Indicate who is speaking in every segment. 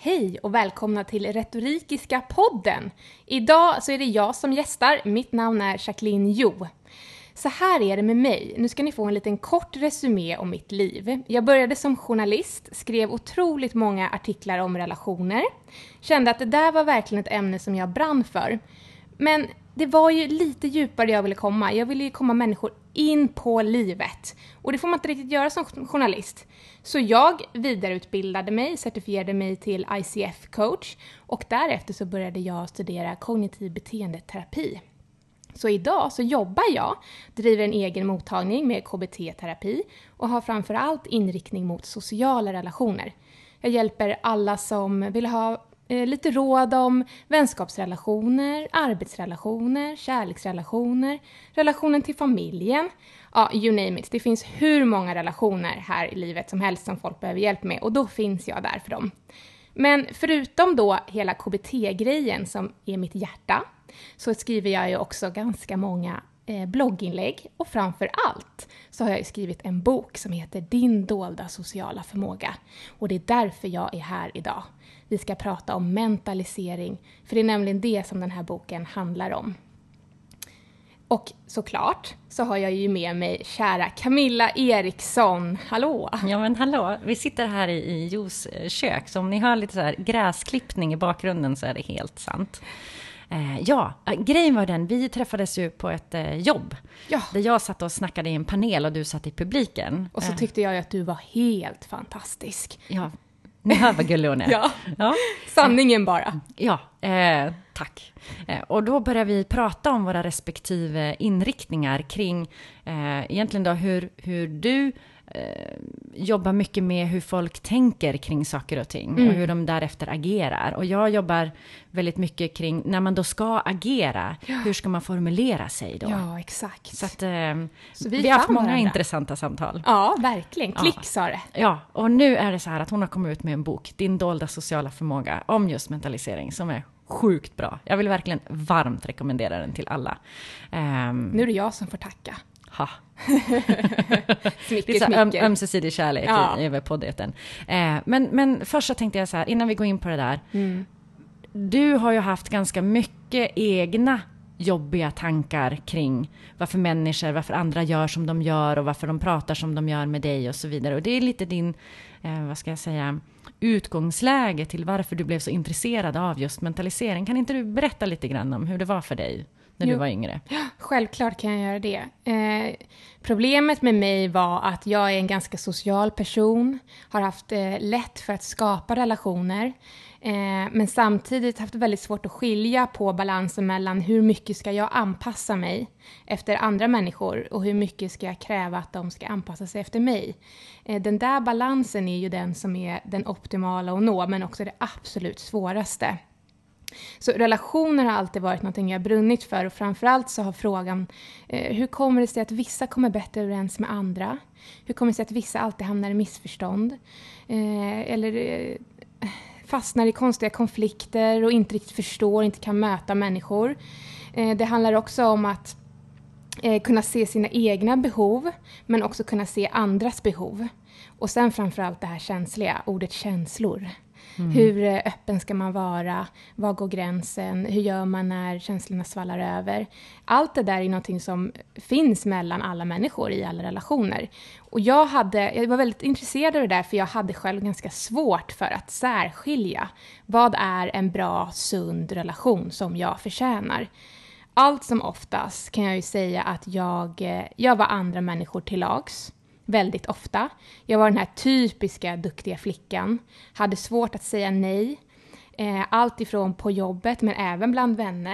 Speaker 1: Hej och välkomna till Retorikiska podden. Idag så är det jag som gästar. Mitt namn är Jacqueline Jo. Så här är det med mig. Nu ska ni få en liten kort resumé om mitt liv. Jag började som journalist, skrev otroligt många artiklar om relationer. Kände att det där var verkligen ett ämne som jag brann för. Men det var ju lite djupare jag ville komma. Jag ville ju komma människor in på livet. Och det får man inte riktigt göra som journalist. Så jag vidareutbildade mig, certifierade mig till ICF-coach. Och därefter så började jag studera kognitiv beteendeterapi. Så idag så jobbar jag, driver en egen mottagning med KBT-terapi. Och har framförallt inriktning mot sociala relationer. Jag hjälper alla som vill ha lite råd om vänskapsrelationer, arbetsrelationer, kärleksrelationer, relationen till familjen. Ja, you name it. Det finns hur många relationer här i livet som helst som folk behöver hjälp med. Och då finns jag där för dem. Men förutom då hela KBT-grejen som är mitt hjärta så skriver jag ju också ganska många blogginlägg. Och framför allt så har jag skrivit en bok som heter Din dolda sociala förmåga. Och det är därför jag är här idag. Vi ska prata om mentalisering, för det är nämligen det som den här boken handlar om. Och såklart så har jag ju med mig kära Camilla Eriksson. Hallå!
Speaker 2: Ja men hallå, vi sitter här i Jos kök, så om ni hör lite så här gräsklippning i bakgrunden så är det helt sant. Grejen var den, vi träffades ju på ett jobb. Ja. Där jag satt och snackade i en panel och du satt i publiken.
Speaker 1: Och så tyckte jag ju att du var helt fantastisk.
Speaker 2: Ja, ni hör vad gullig hon är.
Speaker 1: Ja. Sanningen bara.
Speaker 2: Ja, tack. Och då började vi prata om våra respektive inriktningar kring egentligen då hur du jobbar mycket med hur folk tänker kring saker och ting och hur de därefter agerar. Och jag jobbar väldigt mycket kring när man då ska agera, hur ska man formulera sig då?
Speaker 1: Ja, exakt.
Speaker 2: Så vi har haft många intressanta samtal.
Speaker 1: Ja, verkligen. Klick sa det.
Speaker 2: Ja, och nu är det så här att hon har kommit ut med en bok, Din dolda sociala förmåga, om just mentalisering som är sjukt bra. Jag vill verkligen varmt rekommendera den till alla.
Speaker 1: Nu är det jag som får tacka.
Speaker 2: Ha.
Speaker 1: Smicker.
Speaker 2: Ömsesidig kärlek över poddeten. Men först så tänkte jag så här, innan vi går in på det där. Du har ju haft ganska mycket egna jobbiga tankar kring varför andra gör som de gör och varför de pratar som de gör med dig och så vidare. Och det är lite din, utgångsläge till varför du blev så intresserad av just mentalisering. Kan inte du berätta lite grann om hur det var för dig när du var yngre?
Speaker 1: Ja, självklart kan jag göra det. Problemet med mig var att jag är en ganska social person. Har haft lätt för att skapa relationer. Men samtidigt haft väldigt svårt att skilja på balansen mellan hur mycket ska jag anpassa mig efter andra människor och hur mycket ska jag kräva att de ska anpassa sig efter mig. Den där balansen är ju den som är den optimala att nå, men också det absolut svåraste. Så relationer har alltid varit något jag brunnit för, och framförallt så har frågan hur kommer det sig att vissa kommer bättre överens med andra? Hur kommer det sig att vissa alltid hamnar i missförstånd? Fastnar i konstiga konflikter och inte riktigt förstår, inte kan möta människor. Det handlar också om att kunna se sina egna behov, men också kunna se andras behov. Och sen framförallt det här känsliga, ordet känslor. Hur öppen ska man vara? Var går gränsen? Hur gör man när känslorna svallar över? Allt det där är någonting som finns mellan alla människor i alla relationer. Och jag var väldigt intresserad av det där, för jag hade själv ganska svårt för att särskilja. Vad är en bra, sund relation som jag förtjänar? Allt som oftast kan jag ju säga att jag var andra människor till lags. Väldigt ofta. Jag var den här typiska duktiga flickan. Hade svårt att säga nej. Allt ifrån på jobbet men även bland vänner.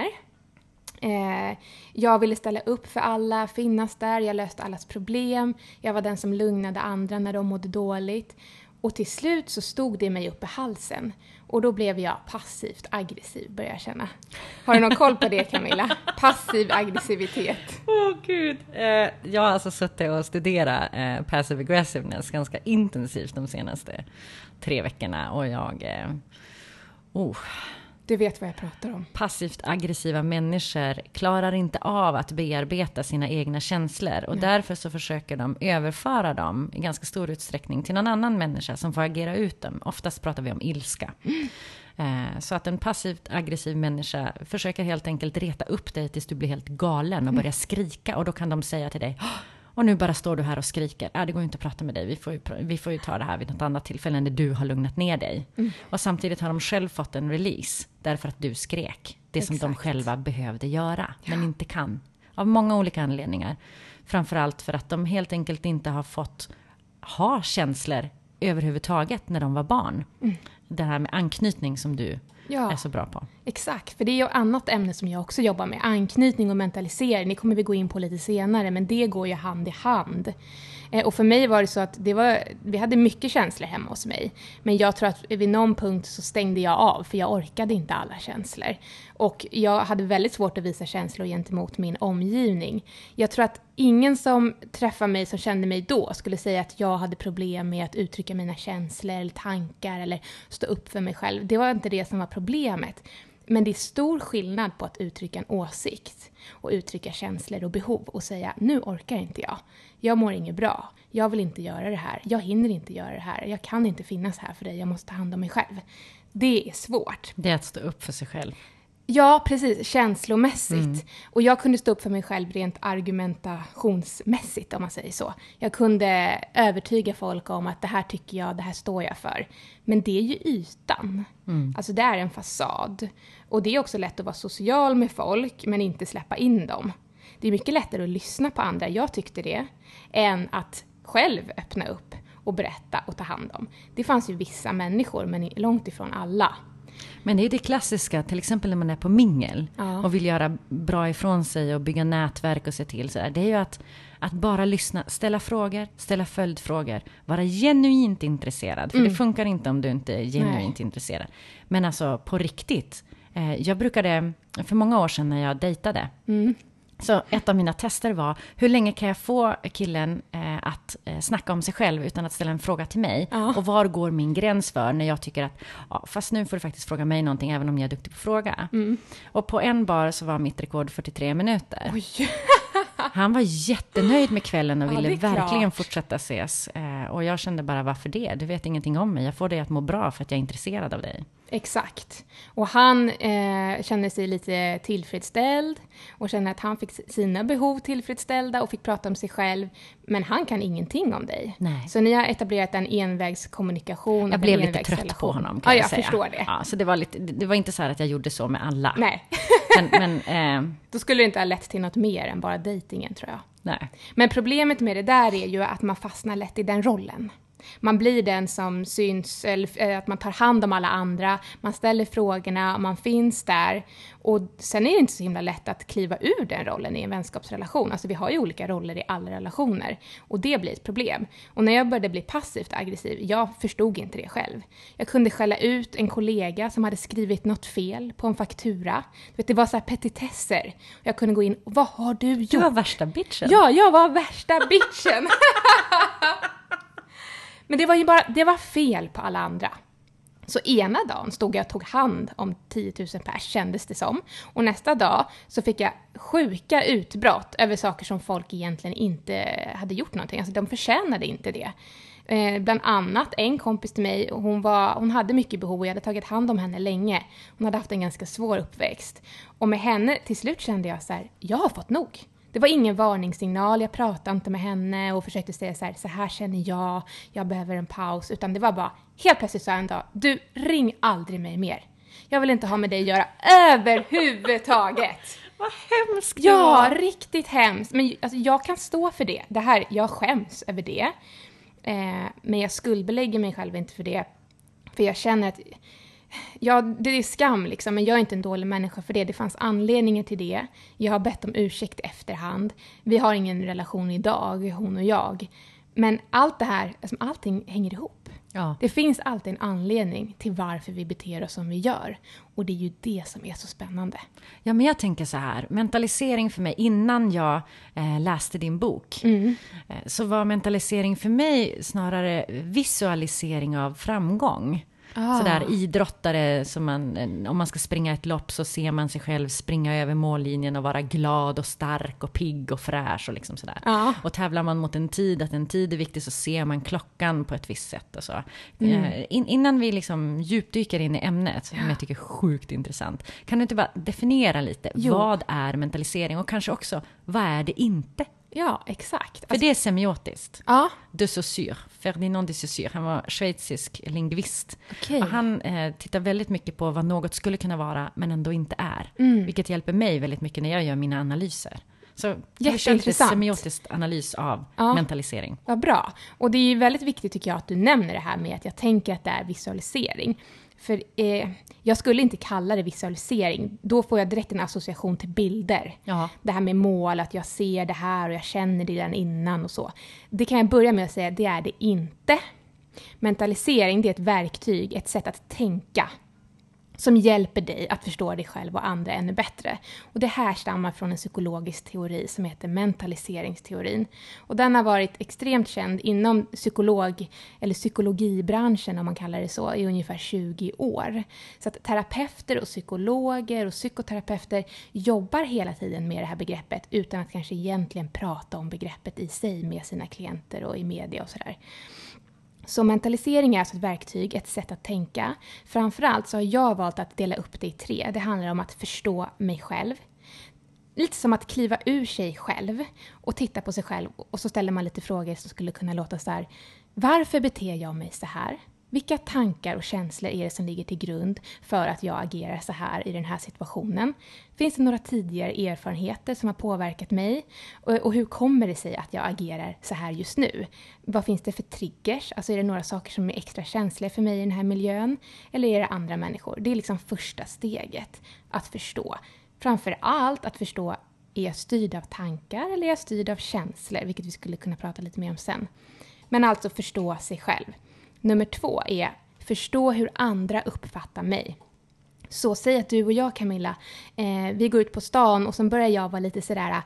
Speaker 1: Jag ville ställa upp för alla, finnas där. Jag löste allas problem. Jag var den som lugnade andra när de mådde dåligt. Och till slut så stod det mig upp i halsen. Och då blev jag passivt aggressiv, började jag känna. Har du någon koll på det, Camilla? Passiv aggressivitet.
Speaker 2: Gud. Jag har alltså suttit och studerat passive aggressiveness ganska intensivt de senaste 3 veckorna. Och
Speaker 1: Du vet vad jag pratar om.
Speaker 2: Passivt aggressiva människor klarar inte av att bearbeta sina egna känslor. Och därför så försöker de överföra dem i ganska stor utsträckning till någon annan människa som får agera ut dem. Oftast pratar vi om ilska. Så att en passivt aggressiv människa försöker helt enkelt reta upp dig tills du blir helt galen och börjar skrika. Och då kan de säga till dig: och nu bara står du här och skriker. Det går ju inte att prata med dig. Vi får ju ta det här vid något annat tillfälle när du har lugnat ner dig. Och samtidigt har de själv fått en release. Därför att du skrek. Det som de själva behövde göra. Men inte kan. Av många olika anledningar. Framförallt för att de helt enkelt inte har fått ha känslor överhuvudtaget när de var barn. Det här med anknytning som du är så bra på.
Speaker 1: Exakt, för det är ju ett annat ämne som jag också jobbar med. Anknytning och mentalisering, det kommer vi gå in på lite senare, men det går ju hand i hand. Och för mig var det så att vi hade mycket känslor hemma hos mig. Men jag tror att vid någon punkt så stängde jag av, för jag orkade inte alla känslor. Och jag hade väldigt svårt att visa känslor gentemot min omgivning. Jag tror att ingen som träffade mig som kände mig då skulle säga att jag hade problem med att uttrycka mina känslor eller tankar eller stå upp för mig själv. Det var inte det som var problemet. Men det är stor skillnad på att uttrycka en åsikt och uttrycka känslor och behov och säga: nu orkar inte jag. Jag mår inget bra. Jag vill inte göra det här. Jag hinner inte göra det här. Jag kan inte finnas här för dig. Jag måste ta hand om mig själv. Det är svårt.
Speaker 2: Det är att stå upp för sig själv.
Speaker 1: Ja, precis. Känslomässigt. Och jag kunde stå upp för mig själv rent argumentationsmässigt, om man säger så. Jag kunde övertyga folk om att det här tycker jag, det här står jag för. Men det är ju ytan. Alltså det är en fasad. Och det är också lätt att vara social med folk, men inte släppa in dem. Det är mycket lättare att lyssna på andra, jag tyckte det, än att själv öppna upp och berätta och ta hand om. Det fanns ju vissa människor, men långt ifrån alla.
Speaker 2: Men det är det klassiska, till exempel när man är på mingel och vill göra bra ifrån sig och bygga nätverk och se till så där. Det är ju att bara lyssna, ställa frågor, ställa följdfrågor, vara genuint intresserad. För det funkar inte om du inte är genuint intresserad. Men alltså på riktigt, jag brukade, för många år sedan när jag dejtade, så ett av mina tester var: hur länge kan jag få killen att snacka om sig själv utan att ställa en fråga till mig? Och var går min gräns för när jag tycker att fast nu får du faktiskt fråga mig någonting även om jag är duktig på att fråga. Och på en bar så var mitt rekord 43 minuter.
Speaker 1: Oj.
Speaker 2: Han var jättenöjd med kvällen och ville verkligen fortsätta ses. Och jag kände bara: varför det? Du vet ingenting om mig. Jag får dig att må bra för att jag är intresserad av dig.
Speaker 1: Exakt. Och han kände sig lite tillfredsställd och kände att han fick sina behov tillfredsställda och fick prata om sig själv. Men han kan ingenting om dig.
Speaker 2: Nej.
Speaker 1: Så ni har etablerat en envägskommunikation.
Speaker 2: Jag blev lite trött på honom, kan jag säga.
Speaker 1: Jag förstår det.
Speaker 2: Ja, så det var inte så här att jag gjorde så med alla.
Speaker 1: Nej.
Speaker 2: Men
Speaker 1: då skulle det inte ha lett till något mer än bara dejtingen, tror jag.
Speaker 2: Nej.
Speaker 1: Men problemet med det där är ju att man fastnar lätt i den rollen. Man blir den som syns, eller att man tar hand om alla andra, man ställer frågorna, man finns där. Och sen är det inte så himla lätt att kliva ur den rollen i en vänskapsrelation. Alltså vi har ju olika roller i alla relationer och det blir ett problem. Och när jag började bli passivt aggressiv, jag förstod inte det själv. Jag kunde skälla ut en kollega som hade skrivit något fel på en faktura. Det var så här petitesser. Jag kunde gå in: vad har du gjort?
Speaker 2: Du var värsta bitchen.
Speaker 1: Ja, jag var värsta bitchen. Men det var ju bara, det var fel på alla andra. Så ena dagen stod jag och tog hand om 10 000 pers, kändes det som. Och nästa dag så fick jag sjuka utbrott över saker som folk egentligen inte hade gjort någonting. Alltså de förtjänade inte det. Bland annat en kompis till mig, hon hade mycket behov och jag hade tagit hand om henne länge. Hon hade haft en ganska svår uppväxt. Och med henne, till slut kände jag så här: jag har fått nog. Det var ingen varningssignal, jag pratade inte med henne och försökte säga så här känner jag behöver en paus. Utan det var bara, helt plötsligt sa jag en dag: du, ring aldrig mig mer. Jag vill inte ha med dig att göra överhuvudtaget.
Speaker 2: Vad hemskt.
Speaker 1: Ja, riktigt hemskt. Men alltså, jag kan stå för det. Jag skäms över det. Men jag skuldbelägger mig själv inte för det. För jag känner att ja, det är skam liksom, men jag är inte en dålig människa för det. Det fanns anledningar till det. Jag har bett om ursäkt i efterhand. Vi har ingen relation idag, hon och jag. Men allt det här, alltså, allting hänger ihop.
Speaker 2: Ja.
Speaker 1: Det finns alltid en anledning till varför vi beter oss som vi gör. Och det är ju det som är så spännande.
Speaker 2: Ja, men jag tänker så här. Mentalisering för mig, innan jag läste din bok. Så var mentalisering för mig snarare visualisering av framgång. Sådär idrottare som om man ska springa ett lopp så ser man sig själv springa över mållinjen och vara glad och stark och pigg och fräsch och liksom sådär. Och tävlar man mot en tid, att en tid är viktig, så ser man klockan på ett visst sätt och så. Innan vi liksom djupdyker in i ämnet, som jag tycker är sjukt intressant, kan du inte bara definiera lite, vad är mentalisering och kanske också, vad är det inte?
Speaker 1: Ja, exakt.
Speaker 2: För det är semiotiskt.
Speaker 1: Ja.
Speaker 2: De Saussure, Ferdinand de Saussure, han var schweizisk lingvist.
Speaker 1: Okay.
Speaker 2: Och han tittar väldigt mycket på vad något skulle kunna vara men ändå inte är. Vilket hjälper mig väldigt mycket när jag gör mina analyser. Så jag kör lite semiotisk analys av mentalisering.
Speaker 1: Vad bra. Och det är ju väldigt viktigt tycker jag att du nämner det här med att jag tänker att det är visualisering. För jag skulle inte kalla det visualisering. Då får jag direkt en association till bilder.
Speaker 2: Ja.
Speaker 1: Det här med mål, att jag ser det här och jag känner det redan innan och så. Det kan jag börja med att säga, det är det inte. Mentalisering, det är ett verktyg, ett sätt att tänka. Som hjälper dig att förstå dig själv och andra ännu bättre. Och det här stammar från en psykologisk teori som heter mentaliseringsteorin. Och den har varit extremt känd inom psykologibranschen, om man kallar det så, i ungefär 20 år. Så att terapeuter och psykologer och psykoterapeuter jobbar hela tiden med det här begreppet utan att kanske egentligen prata om begreppet i sig med sina klienter och i media och sådär. Så mentalisering är alltså ett verktyg, ett sätt att tänka. Framförallt så har jag valt att dela upp det i 3. Det handlar om att förstå mig själv. Lite som att kliva ur sig själv och titta på sig själv. Och så ställer man lite frågor som skulle kunna låta så här. Varför beter jag mig så här? Vilka tankar och känslor är det som ligger till grund för att jag agerar så här i den här situationen? Finns det några tidigare erfarenheter som har påverkat mig? Och hur kommer det sig att jag agerar så här just nu? Vad finns det för triggers? Alltså är det några saker som är extra känsliga för mig i den här miljön? Eller är det andra människor? Det är liksom första steget att förstå. Framför allt att förstå, är jag styrd av tankar eller är jag styrd av känslor? Vilket vi skulle kunna prata lite mer om sen. Men alltså förstå sig själv. Nummer 2 är förstå hur andra uppfattar mig. Så säg att du och jag, Camilla, vi går ut på stan och så börjar jag vara lite sådär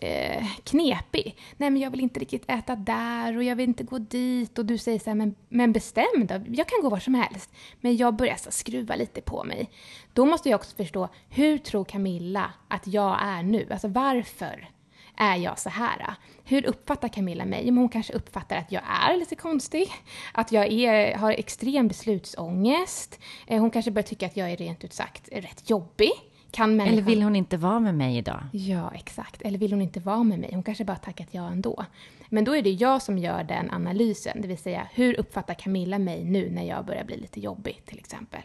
Speaker 1: knepig. Nej, men jag vill inte riktigt äta där och jag vill inte gå dit. Och du säger så här, men bestäm då, jag kan gå var som helst. Men jag börjar så skruva lite på mig. Då måste jag också förstå, hur tror Camilla att jag är nu? Alltså varför är jag så här? Hur uppfattar Camilla mig? Hon kanske uppfattar att jag är lite konstig. Att jag har extrem beslutsångest. Hon kanske börjar tycka att jag är rent ut sagt rätt jobbig.
Speaker 2: Eller vill hon inte vara med mig idag?
Speaker 1: Ja, exakt. Eller vill hon inte vara med mig? Hon kanske bara tackat ja ändå. Men då är det jag som gör den analysen. Det vill säga, hur uppfattar Camilla mig nu när jag börjar bli lite jobbig till exempel?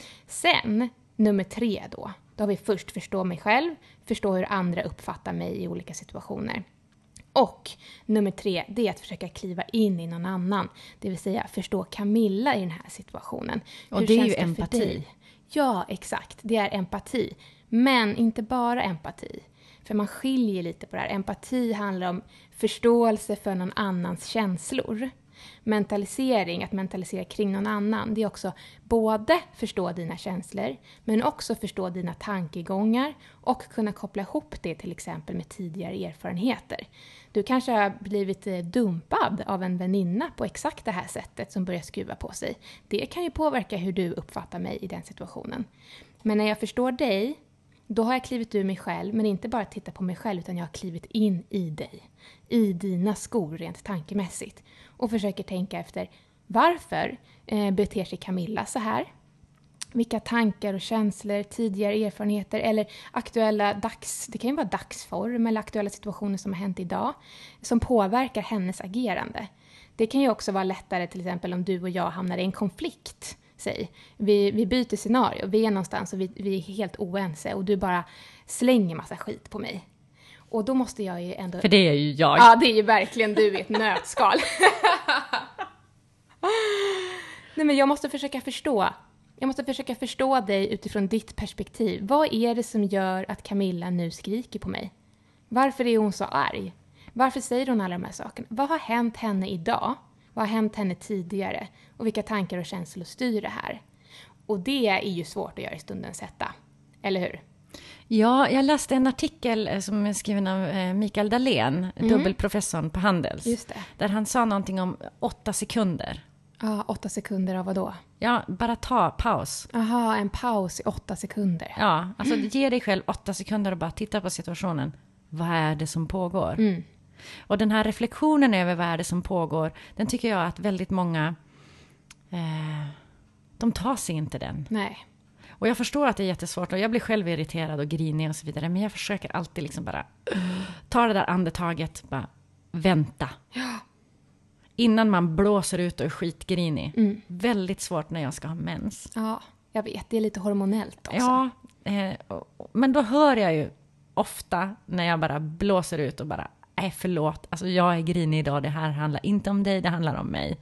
Speaker 1: Sen, nummer 3 då. Då har vi först förstå mig själv, förstå hur andra uppfattar mig i olika situationer. Och nummer 3, det är att försöka kliva in i någon annan. Det vill säga förstå Camilla i den här situationen.
Speaker 2: Och hur det är ju empati.
Speaker 1: Ja, exakt. Det är empati. Men inte bara empati. För man skiljer lite på det här. Empati handlar om förståelse för någon annans känslor. Mentalisering, att mentalisera kring någon annan, det är också både förstå dina känslor men också förstå dina tankegångar och kunna koppla ihop det till exempel med tidigare erfarenheter. Du kanske har blivit dumpad av en väninna på exakt det här sättet som börjar skruva på sig. Det kan ju påverka hur du uppfattar mig i den situationen. Men när jag förstår dig, då har jag klivit ur mig själv, men inte bara titta på mig själv utan jag har klivit in i dig. I dina skor rent tankemässigt. Och försöker tänka efter varför beter sig Camilla så här? Vilka tankar och känslor, tidigare erfarenheter eller aktuella det kan ju vara dagsform eller aktuella situationer som har hänt idag som påverkar hennes agerande. Det kan ju också vara lättare till exempel om du och jag hamnar i en konflikt. Säg. Vi byter scenario, vi är någonstans och vi är helt oense och du bara slänger massa skit på mig. Och då måste jag ju ändå...
Speaker 2: För det är ju jag.
Speaker 1: Ja, det är ju verkligen du i ett nötskal. Nej, men jag måste försöka förstå. Jag måste försöka förstå dig utifrån ditt perspektiv. Vad är det som gör att Camilla nu skriker på mig? Varför är hon så arg? Varför säger hon alla de här sakerna? Vad har hänt henne idag? Vad har hänt henne tidigare? Och vilka tankar och känslor styr det här? Och det är ju svårt att göra i stundens hetta. Eller hur?
Speaker 2: Ja, jag läste en artikel som är skriven av Mikael Dahlén, dubbelprofessorn på Handels.
Speaker 1: Just det.
Speaker 2: Där han sa någonting om 8 sekunder.
Speaker 1: Ja, 8 sekunder av vad då?
Speaker 2: Ja, bara ta paus.
Speaker 1: Aha, en paus i 8 sekunder.
Speaker 2: Ja, alltså ge dig själv 8 sekunder och bara titta på situationen. Vad är det som pågår? Och den här reflektionen över vad är det som pågår, den tycker jag att väldigt många, de tar sig inte den.
Speaker 1: Nej.
Speaker 2: Och jag förstår att det är jättesvårt och jag blir själv irriterad och grinig och så vidare. Men jag försöker alltid liksom bara ta det där andetaget, bara vänta.
Speaker 1: Ja.
Speaker 2: Innan man blåser ut och är skitgrinig. Väldigt svårt när jag ska ha mens.
Speaker 1: Ja, jag vet. Det är lite hormonellt också.
Speaker 2: Ja, men då hör jag ju ofta när jag bara blåser ut och bara, förlåt. Alltså jag är grinig idag, det här handlar inte om dig, det handlar om mig.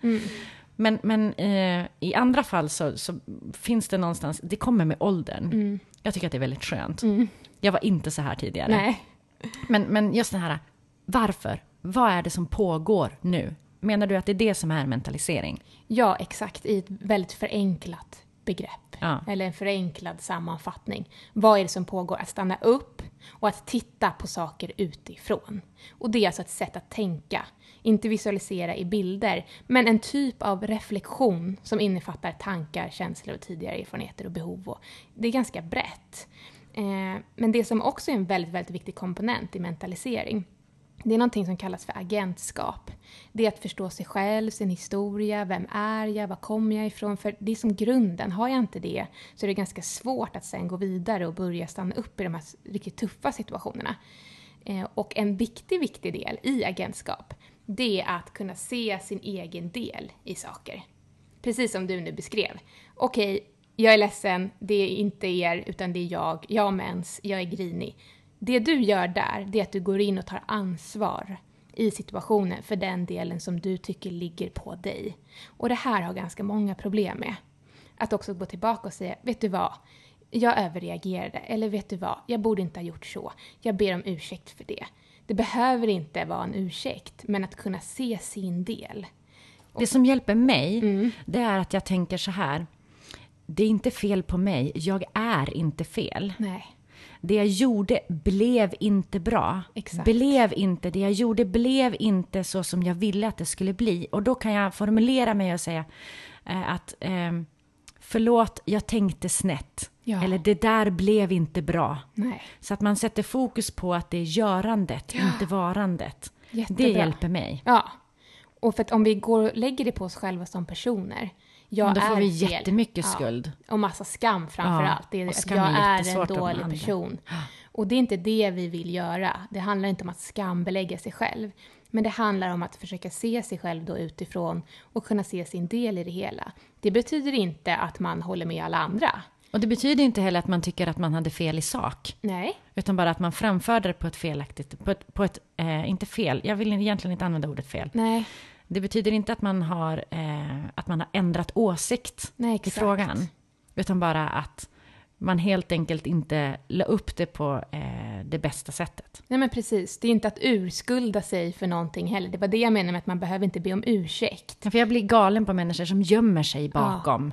Speaker 2: Men i andra fall så finns det någonstans, det kommer med åldern. Jag tycker att det är väldigt skönt. Jag var inte så här tidigare.
Speaker 1: Nej.
Speaker 2: Men just det här, varför? Vad är det som pågår nu? Menar du att det är det som är mentalisering?
Speaker 1: Ja, exakt. I ett väldigt förenklat begrepp.
Speaker 2: Ja.
Speaker 1: Eller en förenklad sammanfattning. Vad är det som pågår? Att stanna upp och att titta på saker utifrån. Och det är alltså ett sätt att tänka. Inte visualisera i bilder, men en typ av reflektion som innefattar tankar, känslor och tidigare erfarenheter och behov. Och det är ganska brett. Men det som också är en väldigt, väldigt viktig komponent i mentalisering, det är någonting som kallas för agentskap. Det är att förstå sig själv, sin historia, vem är jag, var kommer jag ifrån? För det är som grunden, har jag inte det så är det ganska svårt att sen gå vidare och börja stanna upp i de här riktigt tuffa situationerna. Och en viktig del i agentskap, det är att kunna se sin egen del i saker. Precis som du nu beskrev. Okej, jag är ledsen, det är inte er utan det är jag har mens, jag är grinig. Det du gör där, det är att du går in och tar ansvar i situationen för den delen som du tycker ligger på dig. Och det här har ganska många problem med. Att också gå tillbaka och säga, vet du vad? Jag överreagerade. Eller vet du vad? Jag borde inte ha gjort så. Jag ber om ursäkt för det. Det behöver inte vara en ursäkt, men att kunna se sin del.
Speaker 2: Det som hjälper mig, det är att jag tänker så här. Det är inte fel på mig, jag är inte fel.
Speaker 1: Nej.
Speaker 2: Det jag gjorde blev inte bra.
Speaker 1: Exakt.
Speaker 2: Det jag gjorde blev inte så som jag ville att det skulle bli. Och då kan jag formulera mig och säga att förlåt, jag tänkte snett. Ja. Eller det där blev inte bra.
Speaker 1: Nej.
Speaker 2: Så att man sätter fokus på att det är görandet, inte varandet.
Speaker 1: Jättebra.
Speaker 2: Det hjälper mig.
Speaker 1: Ja, och för att om vi går och lägger det på oss själva som personer.
Speaker 2: Då får vi jättemycket skuld.
Speaker 1: Och massa skam framför allt. Det är att jag är en dålig person. Och det är inte det vi vill göra. Det handlar inte om att skambelägga sig själv. Men det handlar om att försöka se sig själv då utifrån och kunna se sin del i det hela. Det betyder inte att man håller med alla andra.
Speaker 2: Och det betyder inte heller att man tycker att man hade fel i sak.
Speaker 1: Nej.
Speaker 2: Utan bara att man framförde det på ett felaktigt, inte fel, jag vill egentligen inte använda ordet fel.
Speaker 1: Nej.
Speaker 2: Det betyder inte att man har ändrat åsikt i frågan. Utan bara att man helt enkelt inte la upp det på det bästa sättet.
Speaker 1: Nej men precis, det är inte att urskulda sig för någonting heller. Det var det jag menar med att man behöver inte be om ursäkt.
Speaker 2: För jag blir galen på människor som gömmer sig bakom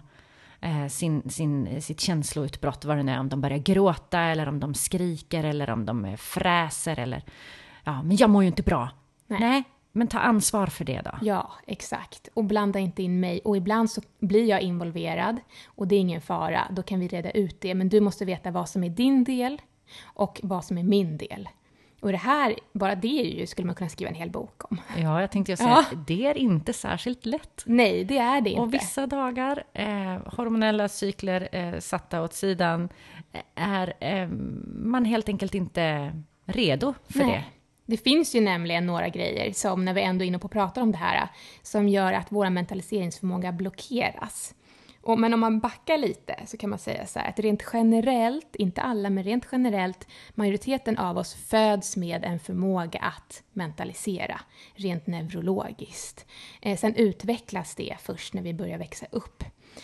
Speaker 2: sitt känsloutbrott. Vad det nu är, om de börjar gråta eller om de skriker eller om de fräser. Eller, men jag mår ju inte bra. Nej. Men ta ansvar för det då.
Speaker 1: Ja, exakt. Och blanda inte in mig. Och ibland så blir jag involverad. Och det är ingen fara. Då kan vi reda ut det. Men du måste veta vad som är din del. Och vad som är min del. Och det här, bara det ju skulle man kunna skriva en hel bok om.
Speaker 2: Ja, jag tänkte säga det är inte särskilt lätt.
Speaker 1: Nej, det är det inte.
Speaker 2: Och vissa dagar, hormonella cykler satta åt sidan, är man helt enkelt inte redo för det.
Speaker 1: Det finns ju nämligen några grejer som, när vi ändå är inne på att prata om det här, som gör att vår mentaliseringsförmåga blockeras. Men om man backar lite så kan man säga så här, att rent generellt, inte alla men rent generellt, majoriteten av oss föds med en förmåga att mentalisera, rent neurologiskt. Sen utvecklas det först när vi börjar växa upp.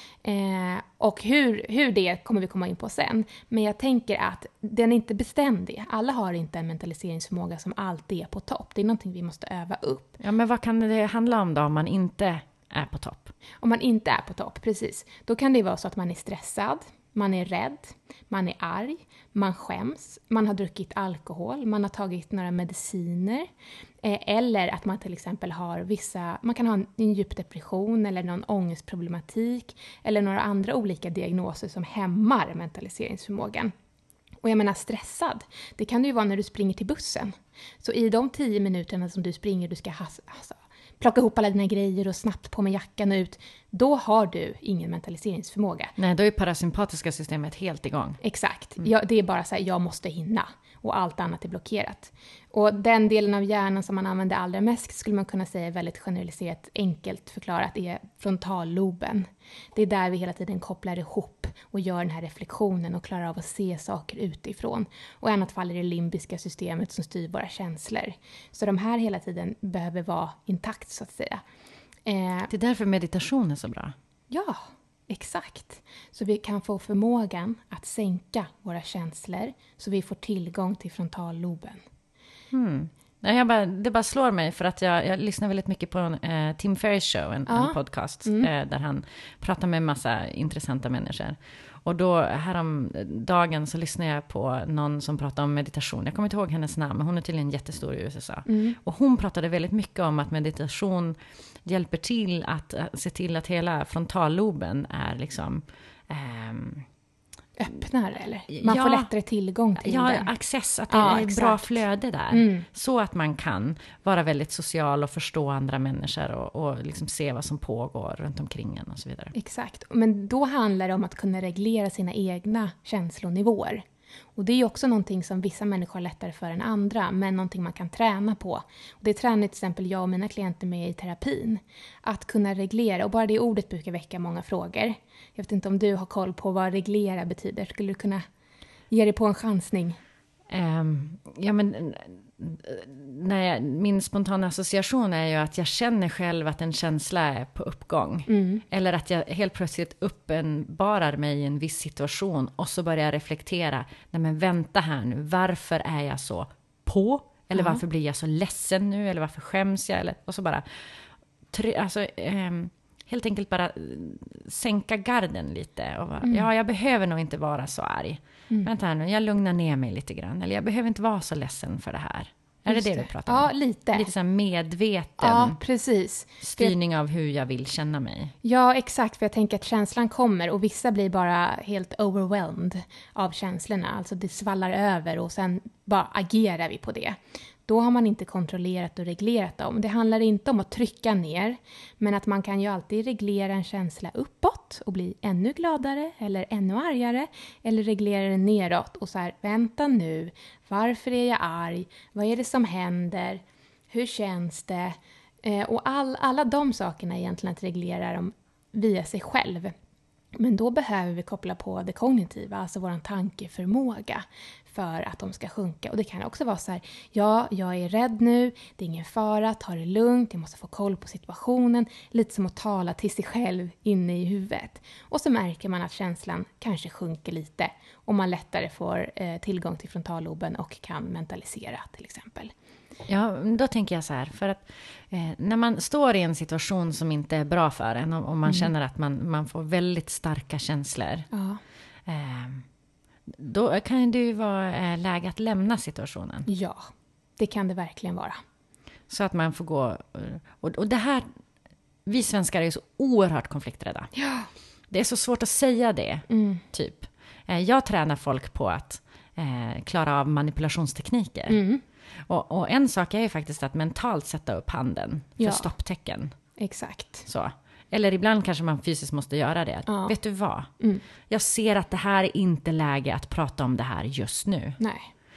Speaker 1: Och hur det kommer vi komma in på sen. Men jag tänker att den är inte beständig. Alla har inte en mentaliseringsförmåga som alltid är på topp. Det är någonting vi måste öva upp.
Speaker 2: Ja, men vad kan det handla om då om man inte är på topp?
Speaker 1: Om man inte är på topp, precis. Då kan det vara så att man är stressad. man är rädd, man är arg, man skäms, man har druckit alkohol, man har tagit några mediciner. Eller att man till exempel har man kan ha en djup depression eller någon ångestproblematik. Eller några andra olika diagnoser som hämmar mentaliseringsförmågan. Och jag menar stressad, det kan det ju vara när du springer till bussen. Så i de 10 minuterna som du springer, du ska plocka ihop alla dina grejer och snabbt på med jackan ut. Då har du ingen mentaliseringsförmåga.
Speaker 2: Nej, då är parasympatiska systemet helt igång.
Speaker 1: Exakt. Det är bara så här, jag måste hinna. Och allt annat är blockerat. Och den delen av hjärnan som man använder allra mest skulle man kunna säga väldigt generaliserat, enkelt förklarat, är frontalloben. Det är där vi hela tiden kopplar ihop och gör den här reflektionen och klarar av att se saker utifrån. Och i annat fall är det limbiska systemet som styr våra känslor. Så de här hela tiden behöver vara intakt så att säga.
Speaker 2: Det är därför meditation är så bra.
Speaker 1: Ja, exakt. Så vi kan få förmågan att sänka våra känslor så vi får tillgång till frontalloben.
Speaker 2: Det bara slår mig för att jag lyssnar väldigt mycket på en Tim Ferriss show, en podcast där han pratar med en massa intressanta människor. Och då dagen så lyssnade jag på någon som pratade om meditation. Jag kommer inte ihåg hennes namn, men hon är tydligen jättestor i USA. Och hon pratade väldigt mycket om att meditation hjälper till att se till att hela frontalloben är liksom
Speaker 1: öppnar eller? Man får lättare tillgång till den.
Speaker 2: Access, att det är ett bra flöde där. Så att man kan vara väldigt social och förstå andra människor och liksom se vad som pågår runt omkring en och så vidare.
Speaker 1: Exakt, men då handlar det om att kunna reglera sina egna känslonivåer. Och det är ju också någonting som vissa människor har lättare för än andra, men någonting man kan träna på. Och det tränar till exempel jag och mina klienter med i terapin. Att kunna reglera, och bara det ordet brukar väcka många frågor. Jag vet inte om du har koll på vad reglera betyder. Skulle du kunna ge dig på en chansning?
Speaker 2: Min spontana association är ju att jag känner själv att en känsla är på uppgång. Eller att jag helt plötsligt uppenbarar mig i en viss situation och så börjar jag reflektera. Nej men vänta här nu, varför är jag så på? Eller varför blir jag så ledsen nu? Eller varför skäms jag? Och så bara helt enkelt bara sänka garden lite. Och bara, jag behöver nog inte vara så arg. Vänta här nu, jag lugnar ner mig lite grann. Eller jag behöver inte vara så ledsen för det här. Är det du pratar om?
Speaker 1: Ja, lite.
Speaker 2: Lite så här medveten
Speaker 1: precis.
Speaker 2: styrning av hur jag vill känna mig.
Speaker 1: Ja, exakt. För jag tänker att känslan kommer och vissa blir bara helt overwhelmed av känslorna. Alltså det svallar över och sen bara agerar vi på det. Då har man inte kontrollerat och reglerat dem. Det handlar inte om att trycka ner, men att man kan ju alltid reglera en känsla uppåt och bli ännu gladare eller ännu argare. Eller reglera den neråt och så här, vänta nu, varför är jag arg? Vad är det som händer? Hur känns det? Och alla de sakerna egentligen att reglera dem via sig själv. Men då behöver vi koppla på det kognitiva, alltså vår tankeförmåga för att de ska sjunka. Och det kan också vara så här, ja, jag är rädd nu, det är ingen fara, ta det lugnt, jag måste få koll på situationen. Lite som att tala till sig själv inne i huvudet. Och så märker man att känslan kanske sjunker lite och man lättare får tillgång till frontalloben och kan mentalisera till exempel.
Speaker 2: Ja, då tänker jag så här, för att när man står i en situation som inte är bra för en och man känner att man får väldigt starka känslor, då kan det ju vara läge att lämna situationen.
Speaker 1: Ja, det kan det verkligen vara.
Speaker 2: Så att man får gå, och det här, vi svenskar är ju så oerhört konflikträdda.
Speaker 1: Ja.
Speaker 2: Det är så svårt att säga det, typ. Jag tränar folk på att klara av manipulationstekniker. Och en sak är ju faktiskt att mentalt sätta upp handen för stopptecken.
Speaker 1: Exakt.
Speaker 2: Så. Eller ibland kanske man fysiskt måste göra det.
Speaker 1: Ja.
Speaker 2: Vet du vad? Jag ser att det här är inte läge att prata om det här just nu.
Speaker 1: Nej.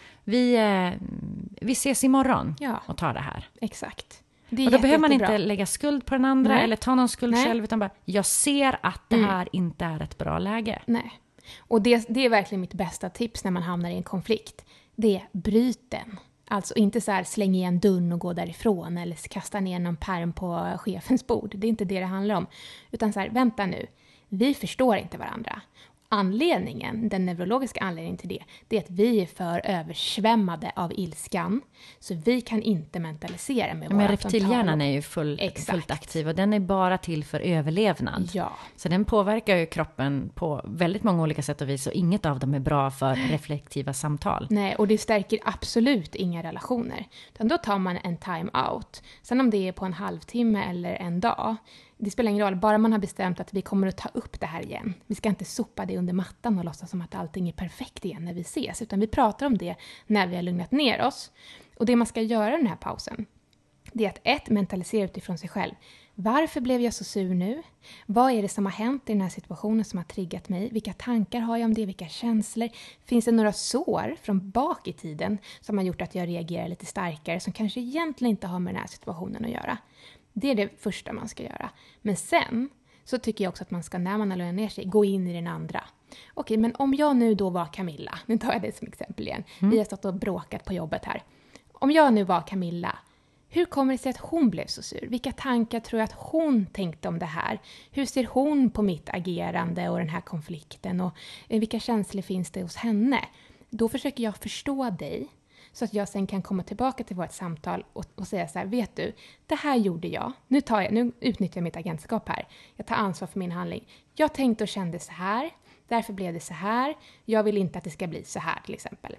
Speaker 2: Vi ses imorgon och tar det här.
Speaker 1: Exakt.
Speaker 2: Och då behöver man inte lägga skuld på den andra eller ta någon skuld själv. Utan bara, jag ser att det här inte är ett bra läge.
Speaker 1: Nej. Och det är verkligen mitt bästa tips när man hamnar i en konflikt. Det är bryt den. Alltså inte så här släng igen dörren och gå därifrån eller kasta ner någon pärm på chefens bord. Det är inte det handlar om. Utan så här, vänta nu. Vi förstår inte varandra. anledningen, den neurologiska anledningen till det är att vi är för översvämmade av ilskan. Så vi kan inte mentalisera med våra
Speaker 2: Men reptilhjärnan är ju fullt aktiv och den är bara till för överlevnad.
Speaker 1: Ja.
Speaker 2: Så den påverkar ju kroppen på väldigt många olika sätt och vis och inget av dem är bra för reflektiva samtal.
Speaker 1: Nej, och det stärker absolut inga relationer. Utan då tar man en time out. Sen om det är på en halvtimme eller en dag, det spelar ingen roll. Bara man har bestämt att vi kommer att ta upp det här igen. Vi ska inte sopa det under mattan och låtsas som att allting är perfekt igen när vi ses. Utan vi pratar om det när vi har lugnat ner oss. Och det man ska göra i den här pausen, det är att mentalisera utifrån sig själv. Varför blev jag så sur nu? Vad är det som har hänt i den här situationen som har triggat mig? Vilka tankar har jag om det? Vilka känslor? Finns det några sår från bak i tiden som har gjort att jag reagerar lite starkare som kanske egentligen inte har med den här situationen att göra? Det är det första man ska göra. Men sen så tycker jag också att man ska, när man har lugnat ner sig, gå in i den andra. Okej, men om jag nu då var Camilla, nu tar jag det som exempel igen. Vi har stått och bråkat på jobbet här. Om jag nu var Camilla, hur kommer det sig att hon blev så sur? Vilka tankar tror jag att hon tänkte om det här? Hur ser hon på mitt agerande och den här konflikten? Och vilka känslor finns det hos henne? Då försöker jag förstå dig. Så att jag sen kan komma tillbaka till vårt samtal och säga så här, vet du, det här gjorde jag. Nu utnyttjar jag mitt agentskap här. Jag tar ansvar för min handling. Jag tänkte och kände så här. Därför blev det så här. Jag vill inte att det ska bli så här till exempel.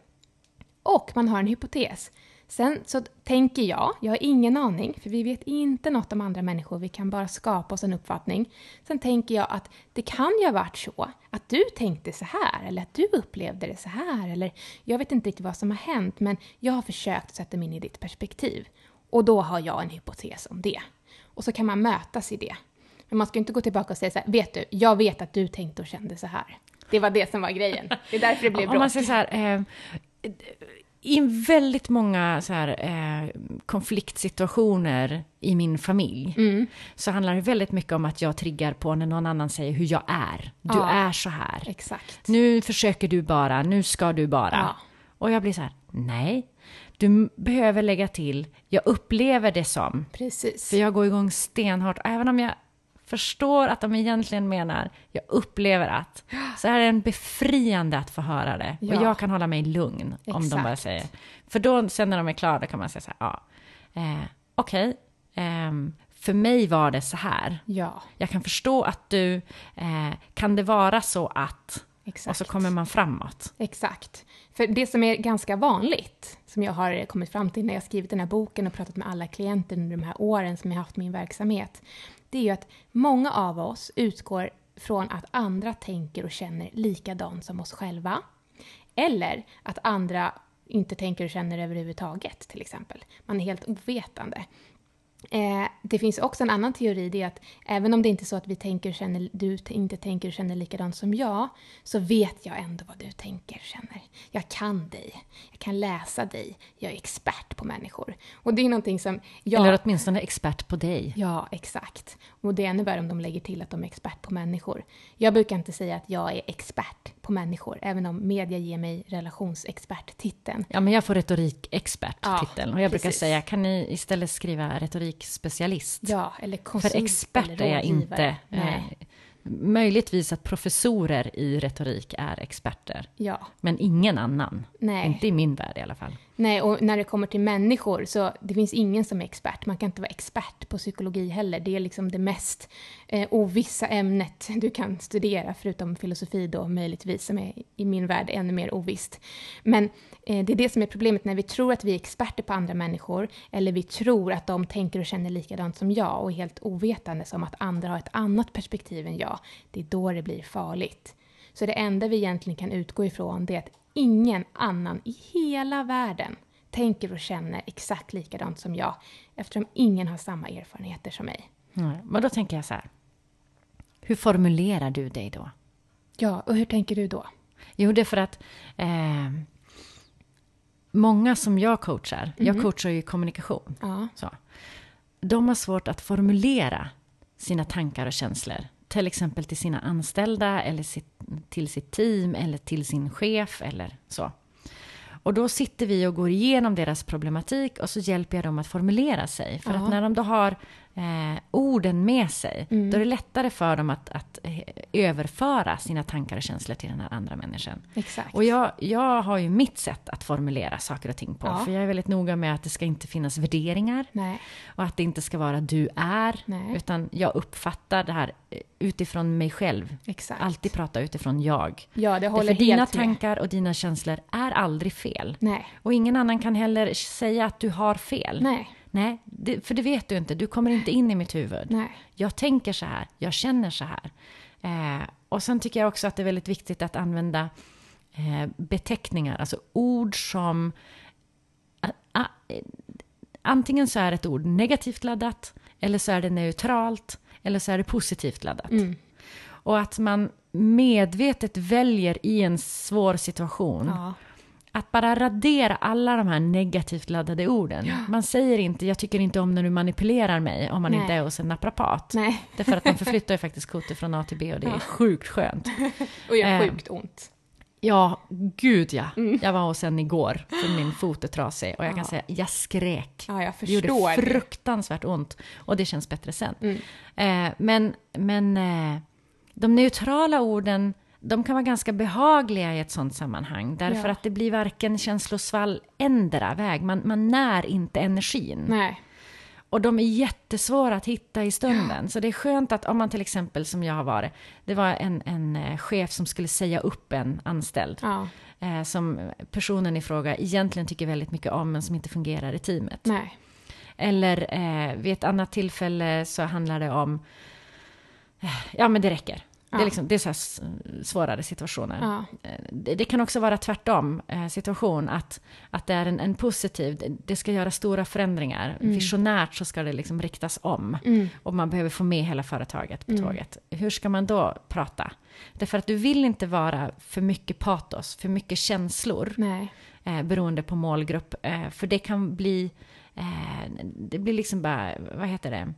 Speaker 1: Och man har en hypotes. Sen så tänker jag har ingen aning, för vi vet inte något om andra människor, vi kan bara skapa oss en uppfattning. Sen tänker jag att det kan ju ha varit så att du tänkte så här, eller att du upplevde det så här, eller jag vet inte riktigt vad som har hänt, men jag har försökt sätta mig in i ditt perspektiv. Och då har jag en hypotes om det. Och så kan man mötas i det. Men man ska inte gå tillbaka och säga så här, vet du, jag vet att du tänkte och kände så här. Det var det som var grejen. Det är därför det blev bråk.
Speaker 2: Om man säger så här... I väldigt många så här, konfliktsituationer i min familj så handlar det väldigt mycket om att jag triggar på när någon annan säger hur jag är. Du är så här.
Speaker 1: Exakt.
Speaker 2: Nu försöker du bara, nu ska du bara.
Speaker 1: Ja.
Speaker 2: Och jag blir så här, nej. Du behöver lägga till, jag upplever det som.
Speaker 1: Precis.
Speaker 2: För jag går igång stenhårt, även om jag förstår att de egentligen menar, jag upplever att. Så här är det befriande att få höra det.
Speaker 1: Ja.
Speaker 2: Och jag kan hålla mig lugn om de bara säger. För då, sen när de är klara, då kan man säga så här, okej, för mig var det så här.
Speaker 1: Ja.
Speaker 2: Jag kan förstå att du, kan det vara så att...
Speaker 1: Exakt.
Speaker 2: Och så kommer man framåt.
Speaker 1: Exakt. För det som är ganska vanligt, som jag har kommit fram till när jag skrivit den här boken och pratat med alla klienter under de här åren som jag har haft min verksamhet, det är ju att många av oss utgår från att andra tänker och känner likadant som oss själva. Eller att andra inte tänker och känner överhuvudtaget, till exempel. Man är helt ovetande. Det finns också en annan teori, det är att även om det inte är så att vi tänker och känner, du inte tänker och känner likadant som jag, så vet jag ändå vad du tänker och känner. Jag kan dig, jag kan läsa dig, jag är expert på människor. Och det är någonting som
Speaker 2: eller åtminstone expert på dig.
Speaker 1: Ja, exakt. Och det är ännu värre om de lägger till att de är expert på människor. Jag brukar inte säga att jag är expert på människor, även om media ger mig relationsexpert-titeln.
Speaker 2: Ja, men jag får retorikexpert-titeln. Och jag brukar
Speaker 1: precis.
Speaker 2: säga, kan ni istället skriva retorikspecialist?
Speaker 1: Ja, eller konsult.
Speaker 2: För expert
Speaker 1: eller
Speaker 2: är jag inte.
Speaker 1: Nej.
Speaker 2: Möjligtvis att professorer i retorik är experter.
Speaker 1: Ja.
Speaker 2: Men ingen annan.
Speaker 1: Nej.
Speaker 2: Inte i min värld i alla fall.
Speaker 1: Nej, och när det kommer till människor så det finns ingen som är expert. Man kan inte vara expert på psykologi heller. Det är liksom det mest ovissa ämnet du kan studera, förutom filosofi då möjligtvis, som är i min värld ännu mer ovisst. Men det är det som är problemet när vi tror att vi är experter på andra människor, eller vi tror att de tänker och känner likadant som jag och är helt ovetande som att andra har ett annat perspektiv än jag. Det är då det blir farligt. Så det enda vi egentligen kan utgå ifrån, det är att ingen annan i hela världen tänker och känner exakt likadant som jag, eftersom ingen har samma erfarenheter som mig.
Speaker 2: Men då tänker jag så här. Hur formulerar du dig då?
Speaker 1: Ja, och hur tänker du då?
Speaker 2: Jo, det är för att många som jag coachar, jag coachar ju kommunikation.
Speaker 1: Ja.
Speaker 2: Så, de har svårt att formulera sina tankar och känslor. Till exempel till sina anställda eller till sitt team eller till sin chef eller så. Och då sitter vi och går igenom deras problematik och så hjälper jag dem att formulera sig. För att när de då har orden med sig, då är det lättare för dem att överföra sina tankar och känslor till den här andra människan.
Speaker 1: Exakt.
Speaker 2: Och jag har ju mitt sätt att formulera saker och ting på. För jag är väldigt noga med att det ska inte finnas värderingar.
Speaker 1: Nej.
Speaker 2: Och att det inte ska vara du är.
Speaker 1: Nej.
Speaker 2: Utan jag uppfattar det här utifrån mig själv.
Speaker 1: Exakt.
Speaker 2: Alltid prata utifrån jag.
Speaker 1: Ja, det håller
Speaker 2: För
Speaker 1: helt
Speaker 2: dina
Speaker 1: med.
Speaker 2: tankar och dina känslor är aldrig fel.
Speaker 1: Nej.
Speaker 2: Och ingen annan kan heller säga att du har fel.
Speaker 1: Nej.
Speaker 2: Nej, för det vet du inte. Du kommer inte in i mitt huvud.
Speaker 1: Nej.
Speaker 2: Jag tänker så här. Jag känner så här. Och sen tycker jag också att det är väldigt viktigt att använda beteckningar. Alltså ord som... antingen så är ett ord negativt laddat. Eller så är det neutralt. Eller så är det positivt laddat. Och att man medvetet väljer i en svår situation...
Speaker 1: Ja.
Speaker 2: Att bara radera alla de här negativt laddade orden. Ja. Man säger inte, jag tycker inte om när du manipulerar mig, om man inte är hos en naprapat.
Speaker 1: Nej.
Speaker 2: Därför att de förflyttar ju faktiskt koter från A till B och det är sjukt skönt.
Speaker 1: Och gör sjukt ont.
Speaker 2: Ja, gud ja. Jag var hos en igår för min fot är trasig och jag kan säga, jag skrek.
Speaker 1: Ja, jag
Speaker 2: förstår. Det gjorde fruktansvärt ont och det känns bättre sen. Men de neutrala orden, de kan vara ganska behagliga i ett sånt sammanhang. Därför att det blir varken känslosvall ändra väg. Man när inte energin.
Speaker 1: Nej.
Speaker 2: Och de är jättesvåra att hitta i stunden. Ja. Så det är skönt att om man till exempel, som jag har varit. Det var en chef som skulle säga upp en anställd.
Speaker 1: Ja.
Speaker 2: Som personen i fråga egentligen tycker väldigt mycket om, men som inte fungerar i teamet.
Speaker 1: Nej.
Speaker 2: Eller vid ett annat tillfälle så handlar det om... Ja, men det räcker. Det är, det är så här svårare situationer.
Speaker 1: Ja.
Speaker 2: Det kan också vara tvärtom situation. Att det är en positiv, det ska göra stora förändringar. Visionärt så ska det liksom riktas om. Och man behöver få med hela företaget på tåget. Hur ska man då prata? Därför att du vill inte vara för mycket patos, för mycket känslor.
Speaker 1: Nej.
Speaker 2: Beroende på målgrupp. För det kan bli, det blir liksom bara, vad heter det?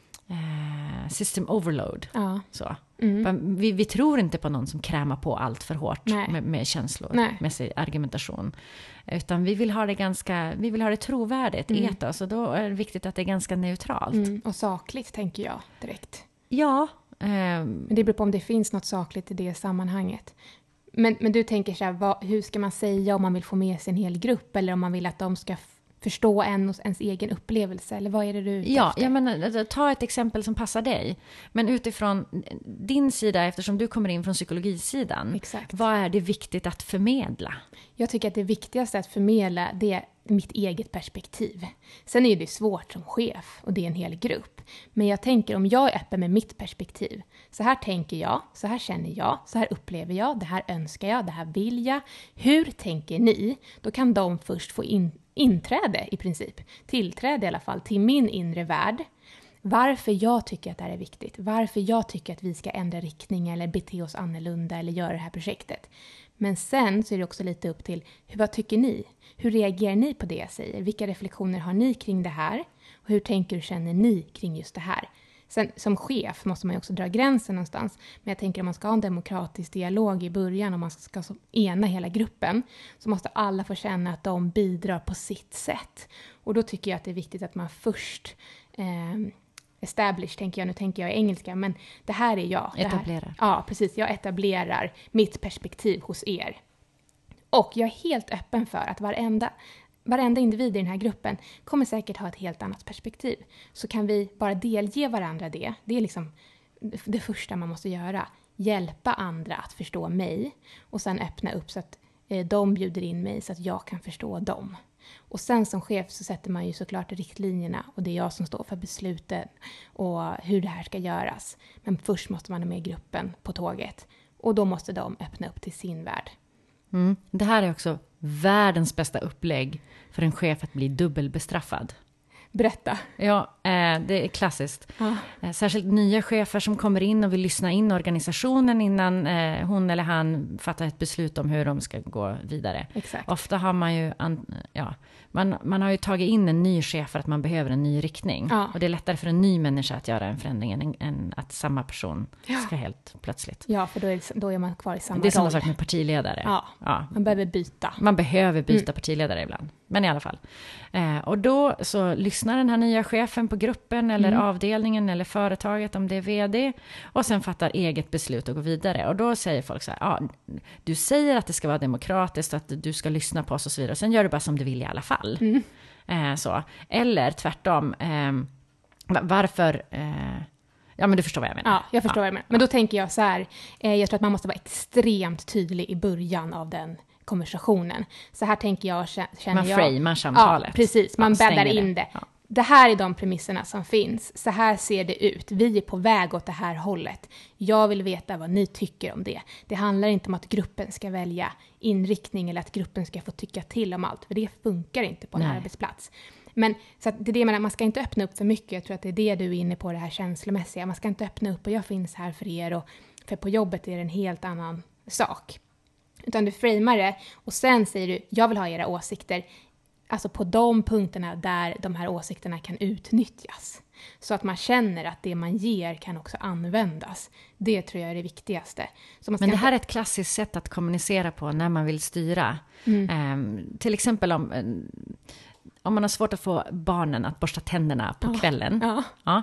Speaker 2: System overload. Ja. Så. Vi tror inte på någon som krämar på allt för hårt med känslor, med sin argumentation. Utan vi vill ha det trovärdigt, etos, och då är det viktigt att det är ganska neutralt.
Speaker 1: Och sakligt, tänker jag direkt.
Speaker 2: Ja.
Speaker 1: Men det beror på om det finns något sakligt i det sammanhanget. Men du tänker så här, hur ska man säga om man vill få med sig en hel grupp, eller om man vill att de ska förstå ens egen upplevelse, eller vad är det du är ute efter?
Speaker 2: Ja, men ta ett exempel som passar dig. Men utifrån din sida, eftersom du kommer in från psykologisidan.
Speaker 1: Exakt.
Speaker 2: Vad är det viktigt att förmedla?
Speaker 1: Jag tycker att det viktigaste att förmedla, det är mitt eget perspektiv. Sen är det svårt som chef, och det är en hel grupp. Men jag tänker, om jag är öppen med mitt perspektiv. Så här tänker jag, så här känner jag, så här upplever jag, det här önskar jag, det här vill jag. Hur tänker ni? Då kan de först få inträde i princip, tillträde i alla fall, till min inre värld. Varför jag tycker att det här är viktigt. Varför jag tycker att vi ska ändra riktning eller bete oss annorlunda eller göra det här projektet. Men sen så är det också lite upp till, vad tycker ni? Hur reagerar ni på det jag säger? Vilka reflektioner har ni kring det här? Och hur tänker och känner ni kring just det här? Sen som chef måste man ju också dra gränsen någonstans. Men jag tänker, om man ska ha en demokratisk dialog i början, och man ska ena hela gruppen, så måste alla få känna att de bidrar på sitt sätt. Och då tycker jag att det är viktigt att man först establish, nu tänker jag i engelska, men det här är jag.
Speaker 2: Etablerar.
Speaker 1: Ja, precis. Jag etablerar mitt perspektiv hos er. Och jag är helt öppen för att varenda individ i den här gruppen kommer säkert ha ett helt annat perspektiv. Så kan vi bara delge varandra det. Det är liksom det första man måste göra. Hjälpa andra att förstå mig. Och sen öppna upp så att de bjuder in mig så att jag kan förstå dem. Och sen som chef så sätter man ju såklart riktlinjerna. Och det är jag som står för besluten och hur det här ska göras. Men först måste man ha med gruppen på tåget. Och då måste de öppna upp till sin värld.
Speaker 2: Det här är också världens bästa upplägg för en chef att bli dubbelbestraffad.
Speaker 1: Berätta.
Speaker 2: Ja, det är klassiskt. Särskilt nya chefer som kommer in och vill lyssna in organisationen innan hon eller han fattar ett beslut om hur de ska gå vidare.
Speaker 1: Exakt.
Speaker 2: Ofta har man ju man har ju tagit in en ny chef för att man behöver en ny riktning. Ja. Och det är lättare för en ny människa att göra en förändring än att samma person ska helt plötsligt.
Speaker 1: Ja, för då är man kvar i samma roll.
Speaker 2: Det är samma sak med partiledare.
Speaker 1: Ja. Man behöver byta.
Speaker 2: Man behöver byta partiledare ibland. Men i alla fall. Och då så lyssnar den här nya chefen på gruppen eller avdelningen eller företaget om det är vd. Och sen fattar eget beslut och går vidare. Och då säger folk så här, du säger att det ska vara demokratiskt, att du ska lyssna på oss och så vidare. Och sen gör du bara som du vill i alla fall. Så. Eller tvärtom, varför... Ja, men du förstår vad jag menar.
Speaker 1: Ja, jag förstår vad jag menar. Men då tänker jag så här, jag tror att man måste vara extremt tydlig i början av den konversationen. Så här tänker jag, känner jag.
Speaker 2: Man framar samtalet.
Speaker 1: Ja, precis. Man bäddar in det.
Speaker 2: Ja.
Speaker 1: Det här är de premisserna som finns. Så här ser det ut. Vi är på väg åt det här hållet. Jag vill veta vad ni tycker om det. Det handlar inte om att gruppen ska välja inriktning eller att gruppen ska få tycka till om allt. För det funkar inte på en arbetsplats. Men så att det är det man ska inte öppna upp för mycket. Jag tror att det är det du är inne på, det här känslomässiga. Man ska inte öppna upp och jag finns här för er. Och för på jobbet är det en helt annan sak. Utan du framar det och sen säger du, jag vill ha era åsikter. Alltså på de punkterna där de här åsikterna kan utnyttjas. Så att man känner att det man ger kan också användas. Det tror jag är det viktigaste. Så man ska
Speaker 2: Men det här är ett klassiskt sätt att kommunicera på när man vill styra. Till exempel om man har svårt att få barnen att borsta tänderna på kvällen.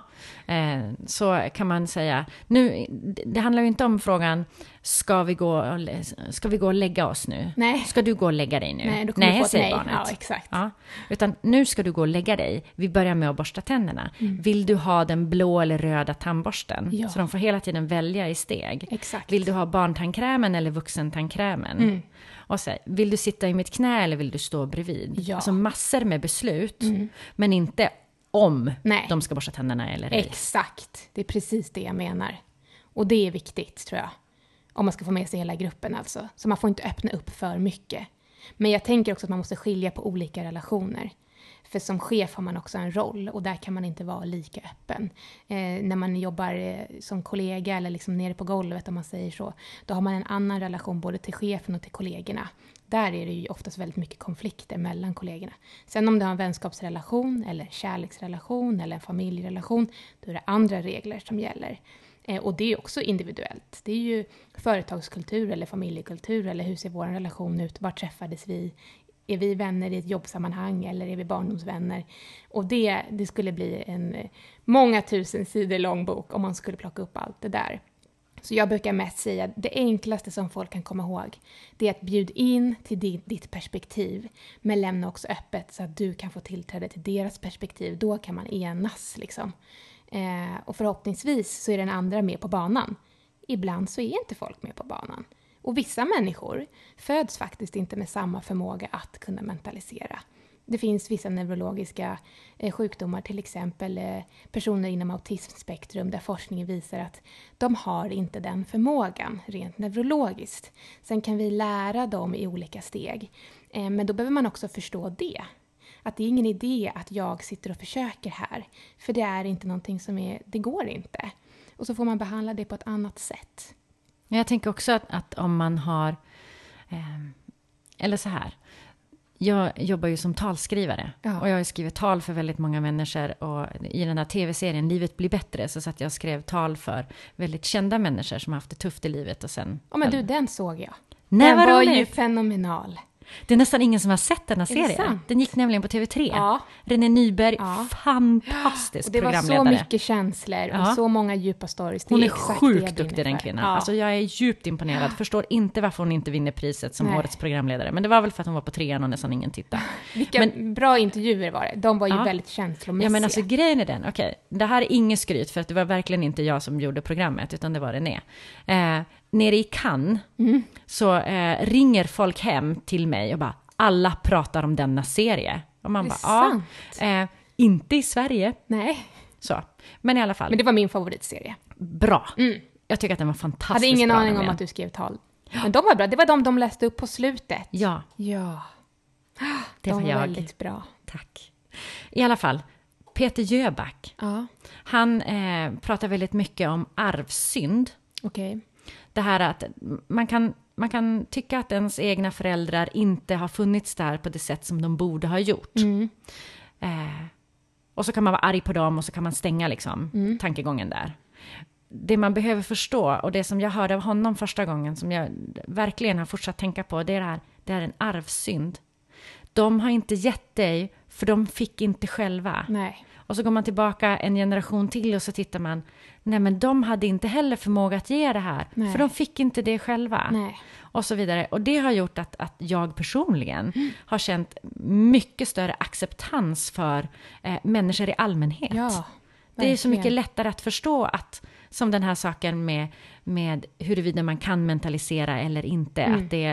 Speaker 2: Så kan man säga, nu, det handlar ju inte om frågan, ska vi gå och lägga oss nu?
Speaker 1: Nej.
Speaker 2: Ska du gå och lägga dig nu?
Speaker 1: Nej, då kommer
Speaker 2: nej säger barnet.
Speaker 1: Ja, exakt.
Speaker 2: Ja, utan nu ska du gå och lägga dig. Vi börjar med att borsta tänderna. Vill du ha den blå eller röda tandborsten?
Speaker 1: Ja.
Speaker 2: Så de får hela tiden välja i steg.
Speaker 1: Exakt.
Speaker 2: Vill du ha barntandkrämen eller vuxentandkrämen? Och så, vill du sitta i mitt knä eller vill du stå bredvid?
Speaker 1: Ja.
Speaker 2: Alltså massor med beslut, men inte om
Speaker 1: Nej.
Speaker 2: de ska borsta tänderna eller ej.
Speaker 1: Exakt, det är precis det jag menar. Och det är viktigt tror jag. Om man ska få med sig hela gruppen alltså. Så man får inte öppna upp för mycket. Men jag tänker också att man måste skilja på olika relationer. För som chef har man också en roll och där kan man inte vara lika öppen. När man jobbar som kollega eller liksom nere på golvet om man säger så. Då har man en annan relation både till chefen och till kollegorna. Där är det ju oftast väldigt mycket konflikter mellan kollegorna. Sen om du har en vänskapsrelation eller kärleksrelation eller en familjerelation. Då är det andra regler som gäller. Och det är också individuellt. Det är ju företagskultur eller familjekultur eller hur ser vår relation ut? Var träffades vi? Är vi vänner i ett jobbsammanhang eller är vi barndomsvänner? Och det skulle bli en många tusen sidor lång bok om man skulle plocka upp allt det där. Så jag brukar mest säga att det enklaste som folk kan komma ihåg det är att bjuda in till ditt perspektiv men lämna också öppet så att du kan få tillträde till deras perspektiv. Då kan man enas liksom. Och förhoppningsvis så är den andra med på banan. Ibland så är inte folk med på banan. Och vissa människor föds faktiskt inte med samma förmåga att kunna mentalisera. Det finns vissa neurologiska sjukdomar, till exempel personer inom autismspektrum där forskningen visar att de har inte den förmågan rent neurologiskt. Sen kan vi lära dem i olika steg. Men då behöver man också förstå det. Att det är ingen idé att jag sitter och försöker här. För det är inte någonting det går inte. Och så får man behandla det på ett annat sätt.
Speaker 2: Jag tänker också att om man har, eller så här, jag jobbar ju som talskrivare och jag har skrivit tal för väldigt många människor och i den här tv-serien Livet blir bättre så satt jag och skrev tal för väldigt kända människor som har haft det tufft i livet och sen...
Speaker 1: Ja men du, den såg jag.
Speaker 2: Nej,
Speaker 1: den var
Speaker 2: roligt.
Speaker 1: ju fenomenal.
Speaker 2: Det är nästan ingen som har sett den här serien.
Speaker 1: Sant?
Speaker 2: Den gick nämligen på TV3.
Speaker 1: Ja.
Speaker 2: René Nyberg,
Speaker 1: Ja.
Speaker 2: fantastisk
Speaker 1: Och det var
Speaker 2: programledare.
Speaker 1: så mycket känslor och så många djupa stories.
Speaker 2: Hon är
Speaker 1: exakt
Speaker 2: sjukt
Speaker 1: det jag
Speaker 2: duktig den
Speaker 1: brinner för.
Speaker 2: kvinnan.
Speaker 1: Ja.
Speaker 2: Alltså jag är djupt imponerad. Förstår inte varför hon inte vinner priset som årets programledare. Men det var väl för att hon var på 3 och nästan ingen tittade.
Speaker 1: Vilka bra intervjuer var det. De var ju väldigt känslomässiga.
Speaker 2: Ja men alltså grejen är den, okej. Det här är ingen skryt för att det var verkligen inte jag som gjorde programmet utan det var René. Nere i Cannes så ringer folk hem till mig och bara alla pratar om denna serie. Och man bara, inte i Sverige.
Speaker 1: Nej.
Speaker 2: Så. Men i alla fall.
Speaker 1: Men det var min favoritserie.
Speaker 2: Bra. Jag tycker att den var fantastisk.
Speaker 1: Hade ingen
Speaker 2: bra,
Speaker 1: aning om att du skrev tal. Men de var bra. Det var de läste upp på slutet.
Speaker 2: Ja.
Speaker 1: Ja.
Speaker 2: Det var jag.
Speaker 1: Väldigt bra.
Speaker 2: Tack. I alla fall, Peter Jöback.
Speaker 1: Ja.
Speaker 2: Han pratar väldigt mycket om arvsynd.
Speaker 1: Okej.
Speaker 2: Det här att man kan tycka att ens egna föräldrar inte har funnits där på det sätt som de borde ha gjort. Och så kan man vara arg på dem och så kan man stänga liksom tankegången där. Det man behöver förstå och det som jag hörde av honom första gången som jag verkligen har fortsatt tänka på det är en arvsynd. De har inte gett dig för de fick inte själva.
Speaker 1: Nej.
Speaker 2: Och så går man tillbaka en generation till och så tittar man, nej men de hade inte heller förmåga att ge det här.
Speaker 1: Nej.
Speaker 2: För de fick inte det själva.
Speaker 1: Nej.
Speaker 2: Och så vidare. Och det har gjort att jag personligen har känt mycket större acceptans för människor i allmänhet.
Speaker 1: Ja,
Speaker 2: det är så mycket lättare att förstå att, som den här saken med huruvida man kan mentalisera eller inte. Att det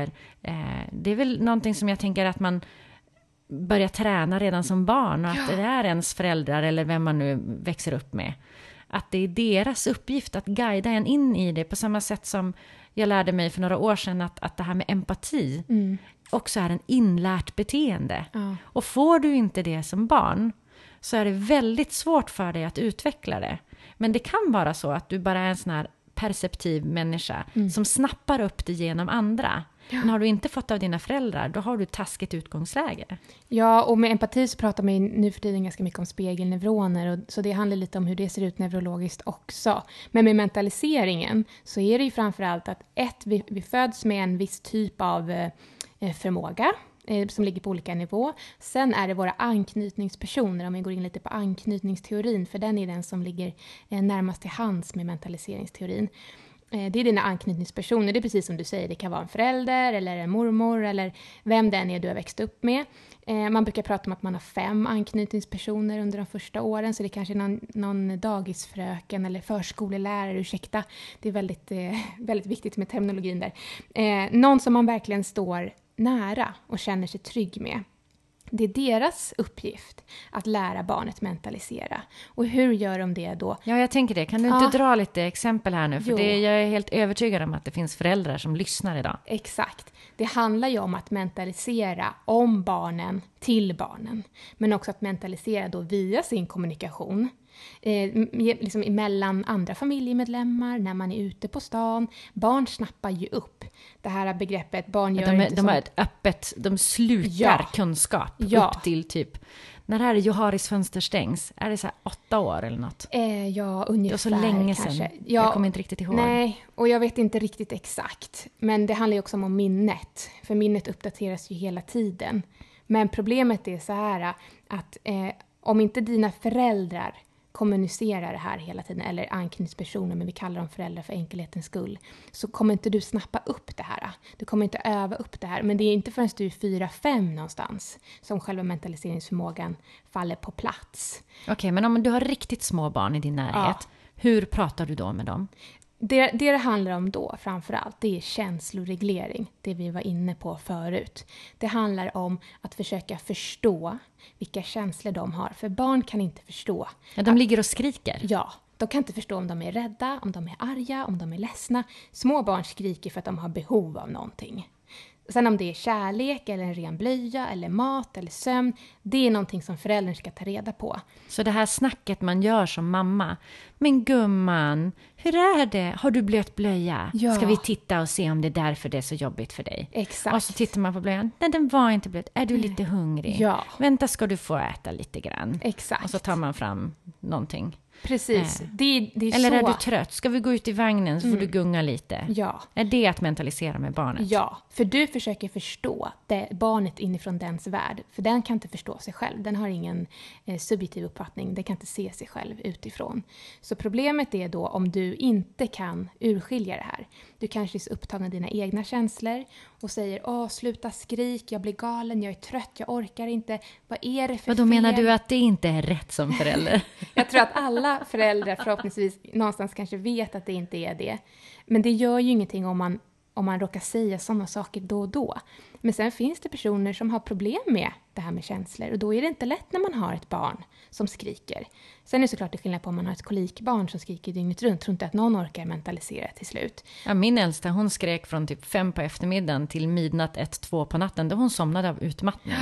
Speaker 2: är väl någonting som jag tänker att man börjar träna redan som barn. Och att det är ens föräldrar eller vem man nu växer upp med. Att det är deras uppgift att guida en in i det. På samma sätt som jag lärde mig för några år sedan att det här med empati också är en inlärt beteende.
Speaker 1: Ja.
Speaker 2: Och får du inte det som barn så är det väldigt svårt för dig att utveckla det. Men det kan vara så att du bara är en sån här perceptiv människa som snappar upp det genom andra. Ja. Men har du inte fått av dina föräldrar, då har du taskigt utgångsläge.
Speaker 1: Ja, och med empati så pratar man nu för tiden ganska mycket om spegelneuroner. Och, så det handlar lite om hur det ser ut neurologiskt också. Men med mentaliseringen så är det ju framförallt att vi föds med en viss typ av förmåga som ligger på olika nivå. Sen är det våra anknytningspersoner, om vi går in lite på anknytningsteorin, för den är den som ligger närmast till hands med mentaliseringsteorin. Det är dina anknytningspersoner, det är precis som du säger, det kan vara en förälder eller en mormor eller vem den är du har växt upp med. Man brukar prata om att man har 5 anknytningspersoner under de första åren, så det kanske är någon dagisfröken eller förskolelärare, ursäkta. Det är väldigt, väldigt viktigt med terminologin där. Någon som man verkligen står nära och känner sig trygg med. Det är deras uppgift att lära barnet mentalisera. Och hur gör de det då?
Speaker 2: Ja, jag tänker det. Kan du inte dra lite exempel här nu? För jag är helt övertygad om att det finns föräldrar som lyssnar idag.
Speaker 1: Exakt. Det handlar ju om att mentalisera om barnen till barnen. Men också att mentalisera då via sin kommunikation. Liksom mellan andra familjemedlemmar, när man är ute på stan. Barn snappar ju upp det här begreppet. Barn gör
Speaker 2: de har ett öppet, de slukar kunskap upp till typ, när är det Joharis fönster stängs? Är det så här 8 år eller något?
Speaker 1: Ja, ungefär.
Speaker 2: Det var så länge sedan. Jag kommer inte riktigt ihåg.
Speaker 1: Nej, och jag vet inte riktigt exakt. Men det handlar ju också om minnet. För minnet uppdateras ju hela tiden. Men problemet är så här att om inte dina föräldrar kommunicerar det här hela tiden, eller anknytningspersoner, men vi kallar dem föräldrar för enkelhetens skull, så kommer inte du snappa upp det här. Du kommer inte öva upp det här, men det är inte förrän du är 4-5 någonstans som själva mentaliseringsförmågan faller på plats.
Speaker 2: Okej, men om du har riktigt små barn i din närhet, hur pratar du då med dem?
Speaker 1: Det handlar om då framförallt, det är känsloreglering, det vi var inne på förut. Det handlar om att försöka förstå vilka känslor de har, för barn kan inte förstå.
Speaker 2: Ja, de ligger och skriker.
Speaker 1: Ja, de kan inte förstå om de är rädda, om de är arga, om de är ledsna. Små barn skriker för att de har behov av någonting. Sen om det är kärlek eller en ren blöja eller mat eller sömn, det är någonting som föräldern ska ta reda på.
Speaker 2: Så det här snacket man gör som mamma, men gumman, hur är det? Har du blöt blöja?
Speaker 1: Ja.
Speaker 2: Ska vi titta och se om det är därför det är så jobbigt för dig?
Speaker 1: Exakt.
Speaker 2: Och så tittar man på blöjan, nej den var inte blöt, är du lite hungrig?
Speaker 1: Ja.
Speaker 2: Vänta, ska du få äta lite grann?
Speaker 1: Exakt.
Speaker 2: Och så tar man fram någonting.
Speaker 1: Precis, det är
Speaker 2: eller
Speaker 1: så.
Speaker 2: är du trött? Ska vi gå ut i vagnen så får du gunga lite?
Speaker 1: Ja.
Speaker 2: Är det att mentalisera med barnet?
Speaker 1: Ja, för du försöker förstå barnet inifrån dens värld. För den kan inte förstå sig själv. Den har ingen subjektiv uppfattning. Den kan inte se sig själv utifrån. Så problemet är då om du inte kan urskilja det här. Du kanske är så upptagen av dina egna känslor och säger sluta skrik, jag blir galen, jag är trött, jag orkar inte. Vad är det för
Speaker 2: Och då
Speaker 1: fel?
Speaker 2: menar du att det inte är rätt som förälder?
Speaker 1: Jag tror att alla föräldrar förhoppningsvis någonstans kanske vet att det inte är det. Men det gör ju ingenting om man råkar säga sådana saker då och då. Men sen finns det personer som har problem med det här med känslor. Och då är det inte lätt när man har ett barn som skriker. Sen är det såklart det skillnad på om man har ett kolikbarn som skriker dygnet runt. Tror inte att någon orkar mentalisera till slut.
Speaker 2: Ja, min äldsta, hon skrek från typ 5 på eftermiddagen till midnatt 1-2 på natten. Då hon somnade av utmattning.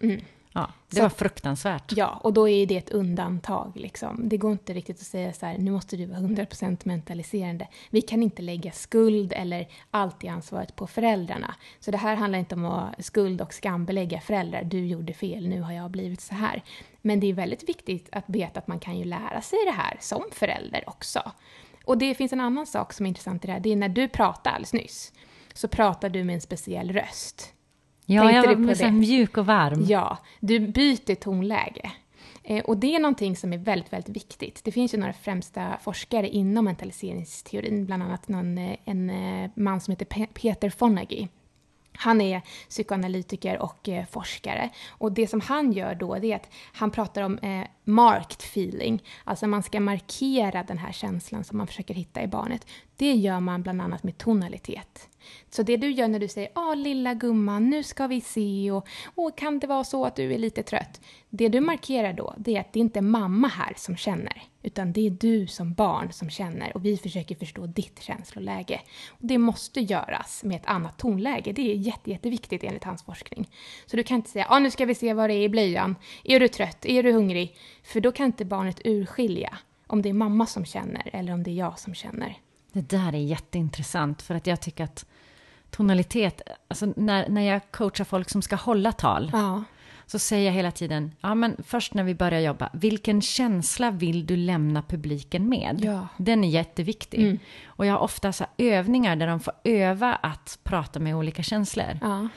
Speaker 2: Ja, det var fruktansvärt.
Speaker 1: Ja, och då är det ett undantag. Liksom. Det går inte riktigt att säga så här, nu måste du vara 100% mentaliserande. Vi kan inte lägga skuld eller alltid ansvaret på föräldrarna. Så det här handlar inte om att skuld- och skambelägga föräldrar. Du gjorde fel, nu har jag blivit så här. Men det är väldigt viktigt att veta att man kan ju lära sig det här som förälder också. Och det finns en annan sak som är intressant i det här. Det är när du pratar alldeles nyss. Så pratar du med en speciell röst.
Speaker 2: Ja, jag var så mjuk och varm.
Speaker 1: Ja, du byter tonläge. Och det är någonting som är väldigt, väldigt viktigt. Det finns ju några främsta forskare inom mentaliseringsteorin, bland annat en man som heter Peter Fonagy. Han är psykoanalytiker och forskare. Och det som han gör då, det är att han pratar om marked feeling. Alltså man ska markera den här känslan som man försöker hitta i barnet. Det gör man bland annat med tonalitet. Så det du gör när du säger lilla gumman, nu ska vi se och kan det vara så att du är lite trött? Det du markerar då, det är att det inte är mamma här som känner, utan det är du som barn som känner och vi försöker förstå ditt känsloläge. Och det måste göras med ett annat tonläge. Det är jätteviktigt enligt hans forskning. Så du kan inte säga, nu ska vi se vad det är i blöjan. Är du trött? Är du hungrig? För då kan inte barnet urskilja om det är mamma som känner eller om det är jag som känner.
Speaker 2: Det där är jätteintressant, för att jag tycker att tonalitet, alltså när jag coachar folk som ska hålla tal, så säger jag hela tiden, men först när vi börjar jobba, vilken känsla vill du lämna publiken med?
Speaker 1: Ja.
Speaker 2: Den är jätteviktig. Och jag har ofta så övningar där de får öva att prata med olika känslor.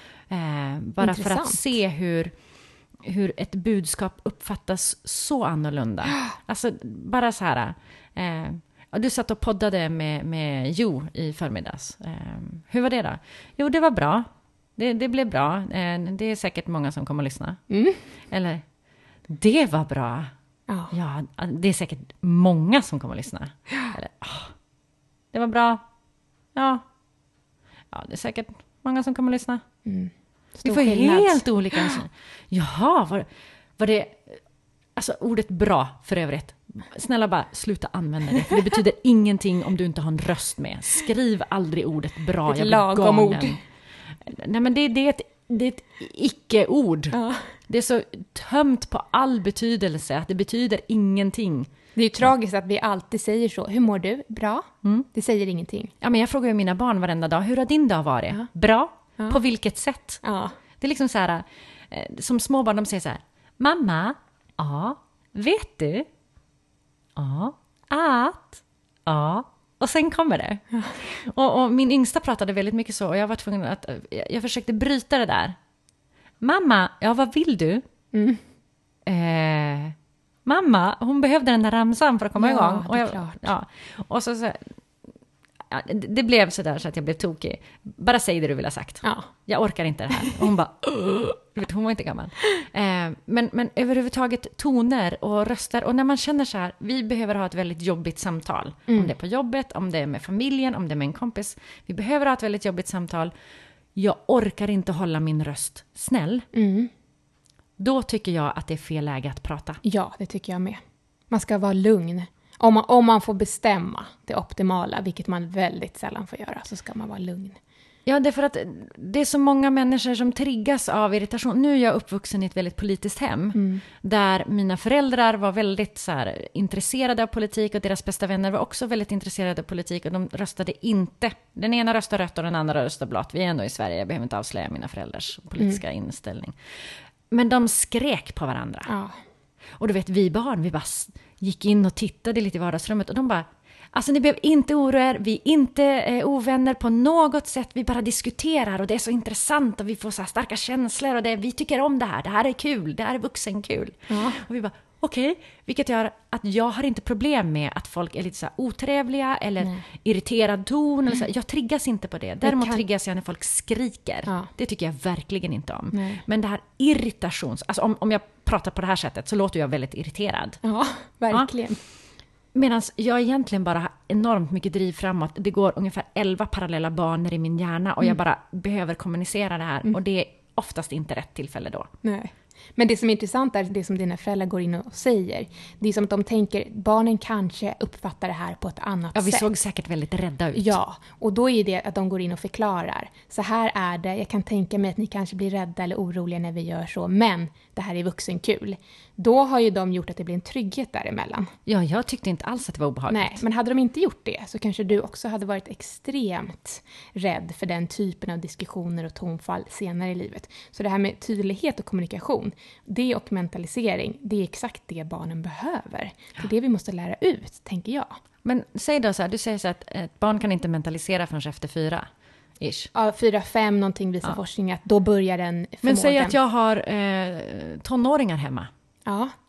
Speaker 2: Bara för att se hur ett budskap uppfattas så annorlunda. Alltså bara så här... Du satt och poddade med Jo i förmiddags. Hur var det då? Jo, det var bra. Det blev bra. Det är säkert många som kommer att lyssna. Eller, det var bra. Ja, det är säkert många som kommer att lyssna. Eller, det var bra. Ja, det är säkert många som kommer att lyssna. Vi får helt olika... Jaha, var det... Alltså ordet bra för övrigt. Snälla bara sluta använda det. För det betyder ingenting om du inte har en röst med. Skriv aldrig ordet bra.
Speaker 1: Ett lagom ord.
Speaker 2: Nej, men det är ett icke-ord. Det är så tömt på all betydelse att det betyder ingenting.
Speaker 1: Det är ju tragiskt att vi alltid säger så. Hur mår du? Bra? Det säger ingenting.
Speaker 2: Ja, men jag frågar ju mina barn varenda dag. Hur har din dag varit? Bra? På vilket sätt? Det är liksom så här, som småbarn, de säger så här: mamma, vet du? Och sen kommer det. Och min yngsta pratade väldigt mycket så, och jag var tvungen att, jag försökte bryta det där. Mamma, vad vill du? Mamma, hon behövde den där ramsan för att komma igång. Och så det blev så där så att jag blev tokig. Bara säg det du vill ha sagt. Jag orkar inte det här. Och hon bara, hon var inte gammal. Men överhuvudtaget toner och röster. Och när man känner så här, vi behöver ha ett väldigt jobbigt samtal. Om det är på jobbet, om det är med familjen, om det är med en kompis. Vi behöver ha ett väldigt jobbigt samtal. Jag orkar inte hålla min röst snäll. Då tycker jag att det är fel läge att prata. Ja,
Speaker 1: det tycker jag med. Man ska vara lugn. Om man får bestämma det optimala, vilket man väldigt sällan får göra, så ska man vara lugn.
Speaker 2: Ja, det är för att det är så många människor som triggas av irritation. Nu är jag uppvuxen i ett väldigt politiskt hem. Där mina föräldrar var väldigt så här, intresserade av politik. Och deras bästa vänner var också väldigt intresserade av politik. Och de röstade inte. Den ena röstade rött och den andra röstade blått. Vi är ändå i Sverige, jag behöver inte avslöja mina föräldrars politiska inställning. Men de skrek på varandra. Och du vet, vi barn, vi bara gick in och tittade lite i vardagsrummet. Och de bara, alltså ni behöver inte oroa er, vi är inte ovänner på något sätt. Vi bara diskuterar och det är så intressant och vi får så här starka känslor. Och vi tycker om det här är kul, det här är vuxenkul. Och vi bara, okej. Vilket gör att jag har inte problem med att folk är lite så här otrevliga eller irriterad ton. Eller så. Jag triggas inte på det. Däremot triggas jag när folk skriker. Det tycker jag verkligen inte om. Men det här irritations... Alltså om jag pratar på det här sättet så låter jag väldigt irriterad.
Speaker 1: Ja, verkligen.
Speaker 2: Medan jag egentligen bara har enormt mycket driv framåt. Det går ungefär 11 parallella banor i min hjärna och jag bara behöver kommunicera det här. Och det är oftast inte rätt tillfälle då.
Speaker 1: Nej. Men det som är intressant är det som dina föräldrar går in och säger. Det är som att de tänker, barnen kanske uppfattar det här på ett annat sätt.
Speaker 2: Ja, vi såg säkert väldigt rädda ut.
Speaker 1: Ja, och då är det att de går in och förklarar. Så här är det, jag kan tänka mig att ni kanske blir rädda eller oroliga när vi gör så. Men det här är vuxenkul. Då har ju de gjort att det blir en trygghet däremellan.
Speaker 2: Ja, jag tyckte inte alls att det var obehagligt.
Speaker 1: Nej, men hade de inte gjort det så kanske du också hade varit extremt rädd för den typen av diskussioner och tonfall senare i livet. Så det här med tydlighet och kommunikation, det och mentalisering, det är exakt det barnen behöver. Det är det vi måste lära ut, tänker jag.
Speaker 2: Men säg då så här, du säger så att ett barn kan inte mentalisera förrän efter 4. Ish.
Speaker 1: Ja, 4-5 någonting visar forskning att då börjar den förmågan.
Speaker 2: Men säg att jag har tonåringar hemma.
Speaker 1: Ja.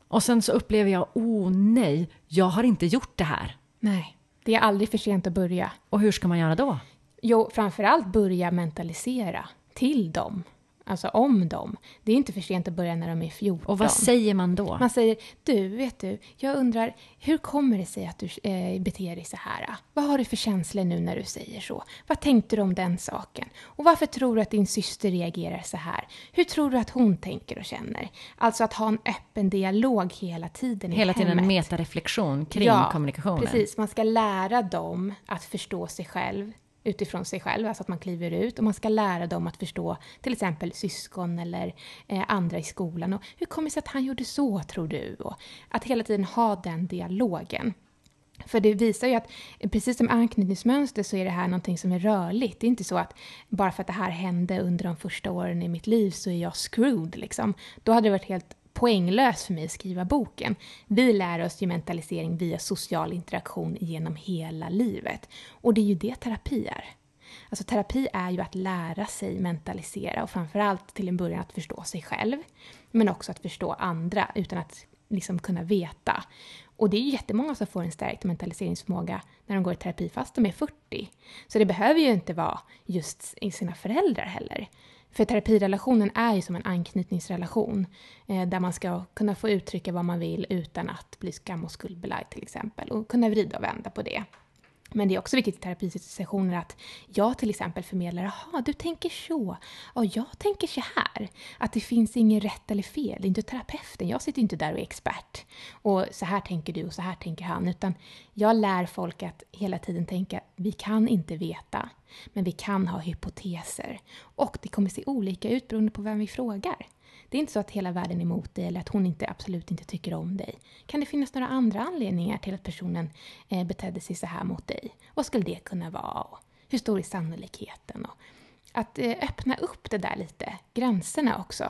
Speaker 2: Och sen så upplever jag, nej, jag har inte gjort det här.
Speaker 1: Nej, det är aldrig för sent att börja.
Speaker 2: Och hur ska man göra då?
Speaker 1: Jo, framförallt börja mentalisera till dem. Alltså om dem. Det är inte för sent att börja när de är 14.
Speaker 2: Och vad säger man då?
Speaker 1: Man säger, vet du, jag undrar, hur kommer det sig att du beter dig så här? Vad har du för känslor nu när du säger så? Vad tänkte du om den saken? Och varför tror du att din syster reagerar så här? Hur tror du att hon tänker och känner? Alltså att ha en öppen dialog hela tiden i
Speaker 2: Hela tiden
Speaker 1: hemmet.
Speaker 2: En metareflektion kring kommunikationen.
Speaker 1: Precis. Man ska lära dem att förstå sig själv utifrån sig själv, alltså att man kliver ut, och man ska lära dem att förstå till exempel syskon eller andra i skolan. Och hur kommer det sig att han gjorde så, tror du? Och att hela tiden ha den dialogen. För det visar ju att precis som anknytningsmönster så är det här någonting som är rörligt. Det är inte så att bara för att det här hände under de första åren i mitt liv så är jag screwed liksom. Då hade det varit helt poänglöst för mig att skriva boken. Vi lär oss ju mentalisering via social interaktion genom hela livet. Och det är ju det terapi är. Alltså terapi är ju att lära sig mentalisera och framförallt till en början att förstå sig själv. Men också att förstå andra utan att liksom kunna veta. Och det är ju jättemånga som får en stärkt mentaliseringsförmåga när de går i terapi fast de är 40. Så det behöver ju inte vara just i sina föräldrar heller. För terapirelationen är ju som en anknytningsrelation där man ska kunna få uttrycka vad man vill utan att bli skam- och skuldbelagd till exempel och kunna vrida och vända på det. Men det är också viktigt i terapisessioner att jag till exempel förmedlar, jaha, du tänker så, och jag tänker så här. Att det finns ingen rätt eller fel, det är inte terapeuten, jag sitter inte där och är expert. Och så här tänker du och så här tänker han, utan jag lär folk att hela tiden tänka, vi kan inte veta, men vi kan ha hypoteser. Och det kommer se olika ut beroende på vem vi frågar. Det är inte så att hela världen är emot dig eller att hon absolut inte tycker om dig. Kan det finnas några andra anledningar till att personen betedde sig så här mot dig? Vad skulle det kunna vara? Och hur stor är sannolikheten? Och att öppna upp det där lite, gränserna också.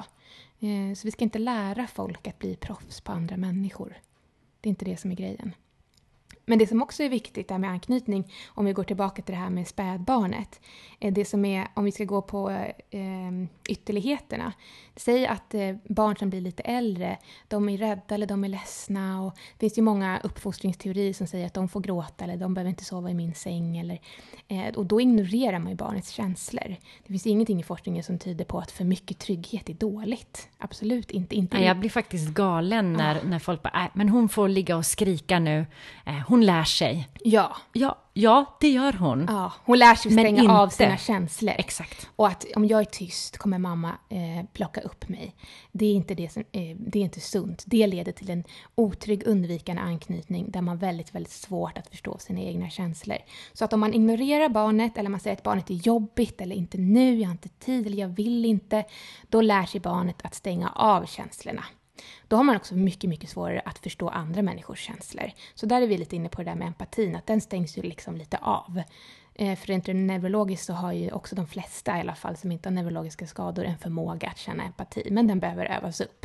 Speaker 1: Så vi ska inte lära folk att bli proffs på andra människor. Det är inte det som är grejen. Men det som också är viktigt där med anknytning, om vi går tillbaka till det här med spädbarnet, det som är, om vi ska gå på ytterligheterna, säg att barn som blir lite äldre, de är rädda eller de är ledsna, och det finns ju många uppfostringsteorier som säger att de får gråta eller de behöver inte sova i min säng, eller, och då ignorerar man ju barnets känslor. Det finns ingenting i forskningen som tyder på att för mycket trygghet är dåligt. Absolut inte.
Speaker 2: Jag blir faktiskt galen när folk bara, men hon får ligga och skrika nu, hon lär sig. Ja, det gör hon.
Speaker 1: Ja, hon lär sig att stänga
Speaker 2: inte
Speaker 1: av sina känslor.
Speaker 2: Exakt.
Speaker 1: Och att om jag är tyst kommer mamma plocka upp mig. Det är inte det är inte sunt. Det leder till en otrygg undvikande anknytning där man väldigt, väldigt svårt att förstå sina egna känslor. Så att om man ignorerar barnet eller man säger att barnet är jobbigt eller inte nu, jag har inte tid eller jag vill inte, då lär sig barnet att stänga av känslorna. Då har man också mycket, mycket svårare att förstå andra människors känslor. Så där är vi lite inne på det där med empatin, att den stängs ju liksom lite av. För rent neurologiskt så har ju också de flesta i alla fall som inte har neurologiska skador en förmåga att känna empati, men den behöver övas upp.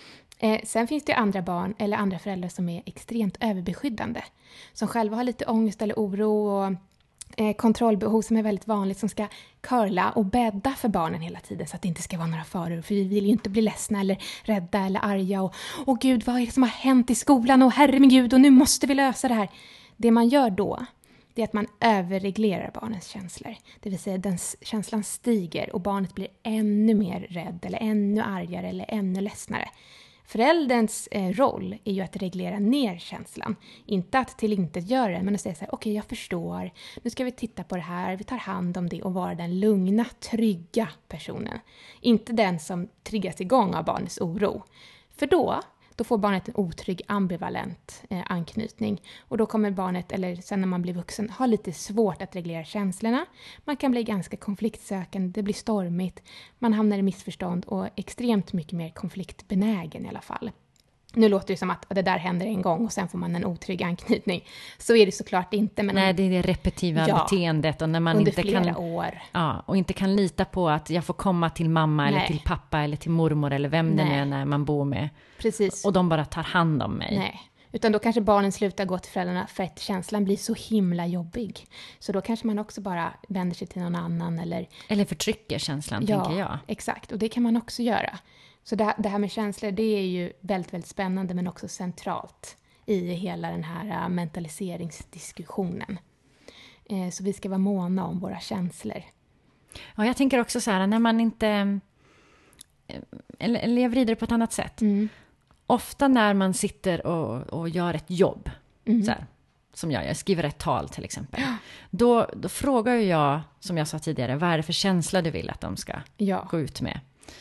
Speaker 1: Sen finns det andra barn eller andra föräldrar som är extremt överbeskyddande. Som själva har lite ångest eller oro och kontrollbehov som är väldigt vanligt, som ska curla och bädda för barnen hela tiden så att det inte ska vara några faror, för vi vill ju inte bli ledsna eller rädda eller arga och gud, vad är det som har hänt i skolan och herre min gud och nu måste vi lösa det här. Det man gör då, det är att man överreglerar barnens känslor, det vill säga den känslan stiger och barnet blir ännu mer rädd eller ännu argare eller ännu ledsnare. Förälderns roll är ju att reglera ner känslan. Inte att tillintetgöra det, men att säga så här, okej, jag förstår. Nu ska vi titta på det här, vi tar hand om det och vara den lugna, trygga personen. Inte den som triggas igång av barnets oro. För då får barnet en otrygg ambivalent anknytning. Och då kommer barnet, eller sen när man blir vuxen, ha lite svårt att reglera känslorna. Man kan bli ganska konfliktsökande, det blir stormigt. Man hamnar i missförstånd och extremt mycket mer konfliktbenägen i alla fall. Nu låter det som att det där händer en gång och sen får man en otrygg anknytning. Så är det såklart inte. Men
Speaker 2: nej, det är det repetitiva beteendet. Och när man
Speaker 1: under
Speaker 2: inte
Speaker 1: flera år.
Speaker 2: Ja, och inte kan lita på att jag får komma till mamma eller till pappa eller till mormor eller vem det är när man bor med.
Speaker 1: Precis.
Speaker 2: Och de bara tar hand om mig.
Speaker 1: Nej, utan då kanske barnen slutar gå till föräldrarna för att känslan blir så himla jobbig. Så då kanske man också bara vänder sig till någon annan. Eller
Speaker 2: förtrycker känslan, tänker jag.
Speaker 1: Exakt. Och det kan man också göra. Så det här med känslor, det är ju väldigt, väldigt spännande men också centralt i hela den här mentaliseringsdiskussionen. Så vi ska vara måna om våra känslor.
Speaker 2: Ja, jag tänker också så här, när man inte... Eller jag vrider det på ett annat sätt. Ofta när man sitter och gör ett jobb, så här, som jag skriver ett tal till exempel. Då frågar jag, som jag sa tidigare, vad är det för känsla du vill att de ska gå ut med?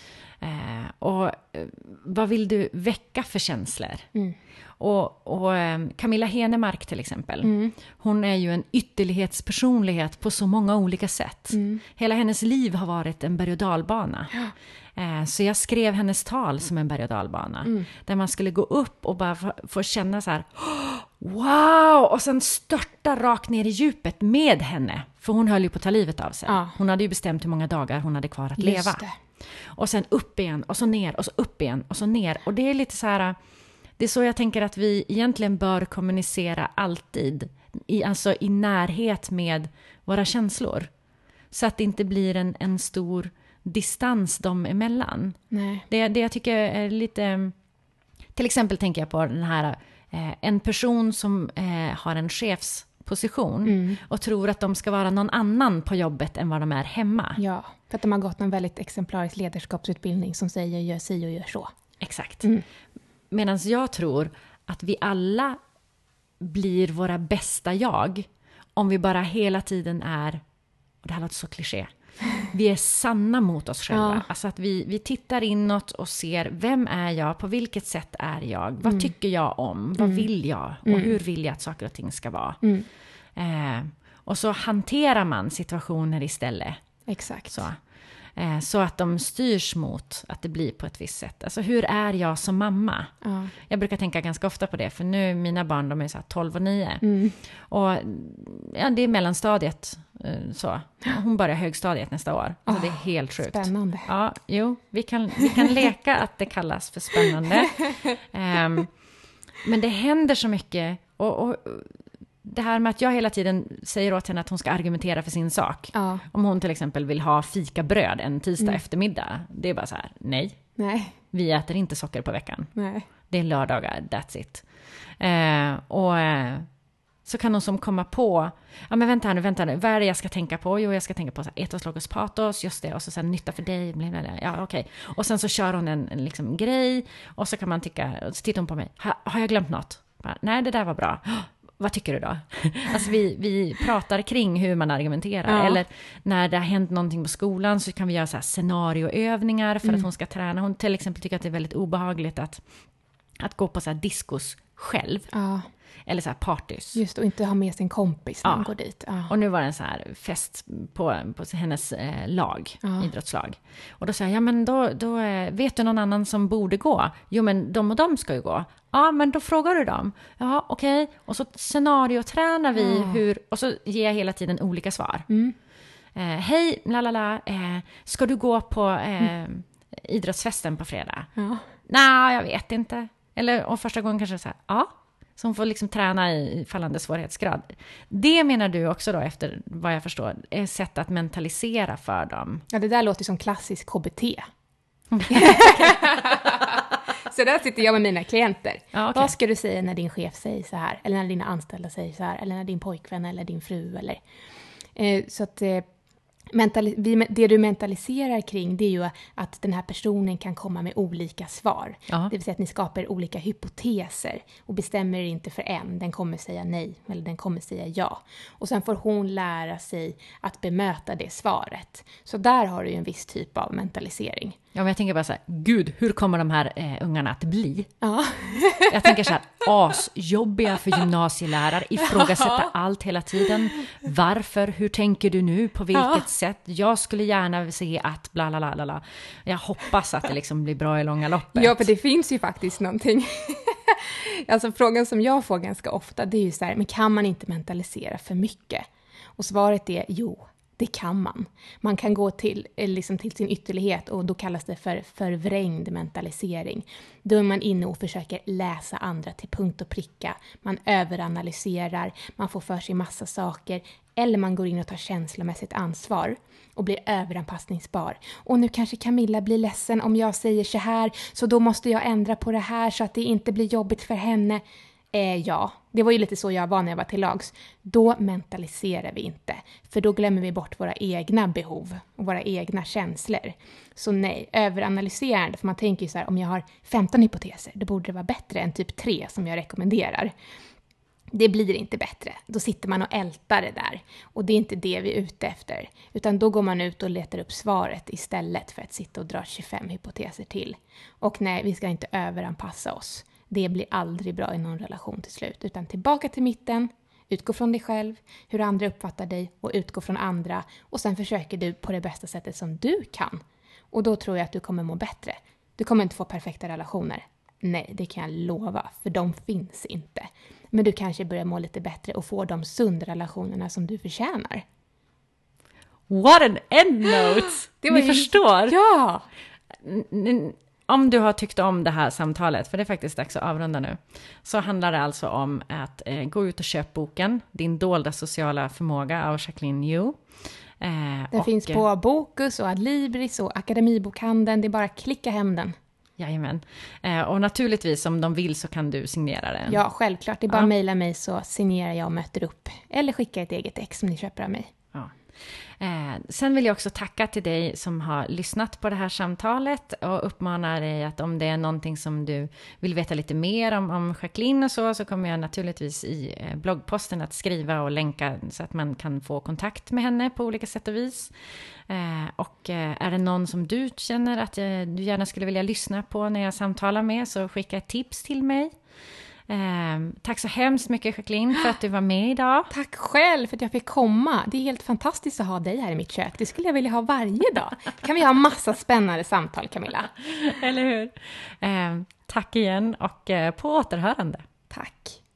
Speaker 2: Och vad vill du väcka för känslor? Och Camilla Henemark till exempel, hon är ju en ytterlighetspersonlighet på så många olika sätt. Hela hennes liv har varit en berg- och dalbana. Så jag skrev hennes tal som en berg- och dalbana. Där man skulle gå upp och bara få känna så här, wow! Och sen störta rakt ner i djupet med henne. För hon höll ju på att ta livet av sig. Hon hade ju bestämt hur många dagar hon hade kvar att leva. Och sen upp igen, och så ner, och så upp igen, och så ner. Och det är lite så här... Det är så jag tänker att vi egentligen bör kommunicera alltid. Alltså i närhet med våra känslor. Så att det inte blir en stor distans dem emellan.
Speaker 1: Nej.
Speaker 2: Det jag tycker är lite... Till exempel tänker jag på den här... En person som har en chefsposition och tror att de ska vara någon annan på jobbet än vad de är hemma.
Speaker 1: Ja, för att de har gått en väldigt exemplarisk ledarskapsutbildning som säger gör si och gör så.
Speaker 2: Exakt. Medan jag tror att vi alla blir våra bästa jag om vi bara hela tiden är, och det här låter så kliché, vi är sanna mot oss själva. Alltså att vi tittar inåt och ser, vem är jag, på vilket sätt är jag, vad tycker jag om, vad vill jag och hur vill jag att saker och ting ska vara. Och så hanterar man situationer istället.
Speaker 1: Exakt.
Speaker 2: Så att de styrs mot att det blir på ett visst sätt. Alltså hur är jag som mamma? Jag brukar tänka ganska ofta på det. För nu mina barn, de är så här 12 och 9. Och ja, det är mellanstadiet. Så. Hon börjar högstadiet nästa år. Alltså det är helt sjukt.
Speaker 1: Spännande.
Speaker 2: Ja, jo, vi kan leka att det kallas för spännande. Men det händer så mycket. Och det här med att jag hela tiden säger åt henne att hon ska argumentera för sin sak. Om hon till exempel vill ha fikabröd en tisdag eftermiddag. Det är bara så här, nej. Vi äter inte socker på veckan.
Speaker 1: Nej.
Speaker 2: Det är lördagar, that's it. Så kan hon som komma på, ja men vänta nu, vad är det jag ska tänka på? Jo, jag ska tänka på så här, etos, logos, patos, just det, och så sen nytta för dig, ja okej. Och sen så kör hon en liksom grej, och så kan man tycka, så tittar hon på mig, har jag glömt något? Nej, det där var bra. Vad tycker du då? Alltså vi pratar kring hur man argumenterar. Eller när det har hänt någonting på skolan så kan vi göra så här scenarioövningar för att hon ska träna. Hon till exempel tycker att det är väldigt obehagligt att gå på så här diskos själv. Eller så här partys.
Speaker 1: Just, och inte ha med sin kompis när hon går dit.
Speaker 2: Och nu var det en så här fest på hennes lag, idrottslag. Och då sa jag, ja men då vet du någon annan som borde gå? Jo men de och de ska ju gå. Ja men då frågar du dem. Ja okej. Och så scenariotränar vi hur, och så ger jag hela tiden olika svar. Hej, lalala, ska du gå på idrottsfesten på fredag? Nej, jag vet inte. Eller och första gången kanske så här, ja. Så hon får liksom träna i fallande svårighetsgrad. Det menar du också då, efter vad jag förstår, är sätt att mentalisera för dem.
Speaker 1: Ja, det där låter som klassisk KBT. Så där sitter jag med mina klienter. Vad ska du säga när din chef säger så här? Eller när dina anställda säger så här? Eller när din pojkvän eller din fru? Eller... Så att... det du mentaliserar kring, det är ju att den här personen kan komma med olika svar. Det vill säga att ni skapar olika hypoteser och bestämmer er inte för en. Den kommer säga nej eller den kommer säga ja. Och sen får hon lära sig att bemöta det svaret. Så där har du ju en viss typ av mentalisering.
Speaker 2: Ja, men jag tänker bara så här, gud, hur kommer de här ungarna att bli? Jag tänker så här, asjobbiga för gymnasielärare, ifrågasätta allt hela tiden. Varför? Hur tänker du nu? På vilket sätt? Jag skulle gärna se att bla bla bla bla. Jag hoppas att det liksom blir bra i långa loppet.
Speaker 1: Ja, för det finns ju faktiskt någonting. Alltså frågan som jag får ganska ofta, det är ju så här, men kan man inte mentalisera för mycket? Och svaret är, jo, Det kan man. Man kan gå till sin ytterlighet och då kallas det för förvrängd mentalisering. Då är man inne och försöker läsa andra till punkt och pricka. Man överanalyserar, man får för sig massa saker. Eller man går in och tar känslomässigt ansvar och blir överanpassningsbar. Och nu kanske Camilla blir ledsen om jag säger så här, så då måste jag ändra på det här så att det inte blir jobbigt för henne. Ja, det var ju lite så jag var när jag var till lags. Då mentaliserar vi inte, för då glömmer vi bort våra egna behov och våra egna känslor. Så nej, överanalyserande, för man tänker ju så här, om jag har 15 hypoteser, då borde det vara bättre än typ 3 som jag rekommenderar. Det blir inte bättre. Då sitter man och ältar det där. Och det är inte det vi är ute efter. Utan då går man ut och letar upp svaret istället för att sitta och dra 25 hypoteser till. Och nej, vi ska inte överanpassa oss. Det blir aldrig bra i någon relation till slut. Utan tillbaka till mitten, utgå från dig själv, hur andra uppfattar dig och utgå från andra. Och sen försöker du på det bästa sättet som du kan. Och då tror jag att du kommer må bättre. Du kommer inte få perfekta relationer. Nej, det kan jag lova, för de finns inte. Men du kanske börjar må lite bättre och få de sunda relationerna som du förtjänar.
Speaker 2: What an endnote! Ni förstår?
Speaker 1: Ja!
Speaker 2: Om du har tyckt om det här samtalet, för det är faktiskt dags att avrunda nu, så handlar det alltså om att gå ut och köpa boken Din dolda sociala förmåga av Jacqueline Yu.
Speaker 1: Den finns på Bokus och Adlibris och Akademibokhandeln. Det är bara att klicka hem den.
Speaker 2: Jajamän. Och naturligtvis om de vill så kan du signera den.
Speaker 1: Ja, självklart. Det är bara att mejla mig så signerar jag och möter upp. Eller skicka ett eget ex som ni köper av mig.
Speaker 2: Ja. Sen vill jag också tacka till dig som har lyssnat på det här samtalet och uppmanar dig att om det är någonting som du vill veta lite mer om Jacqueline och så kommer jag naturligtvis i bloggposten att skriva och länka så att man kan få kontakt med henne på olika sätt och vis. Och är det någon som du känner att du gärna skulle vilja lyssna på när jag samtalar med, så skicka ett tips till mig. Tack så hemskt mycket Jacqueline för att du var med idag.
Speaker 1: Tack själv för att jag fick komma. Det är helt fantastiskt att ha dig här i mitt kök. Det skulle jag vilja ha varje dag. Kan vi ha massa spännande samtal, Camilla?
Speaker 2: Eller hur? Tack igen och på återhörande.
Speaker 1: Tack.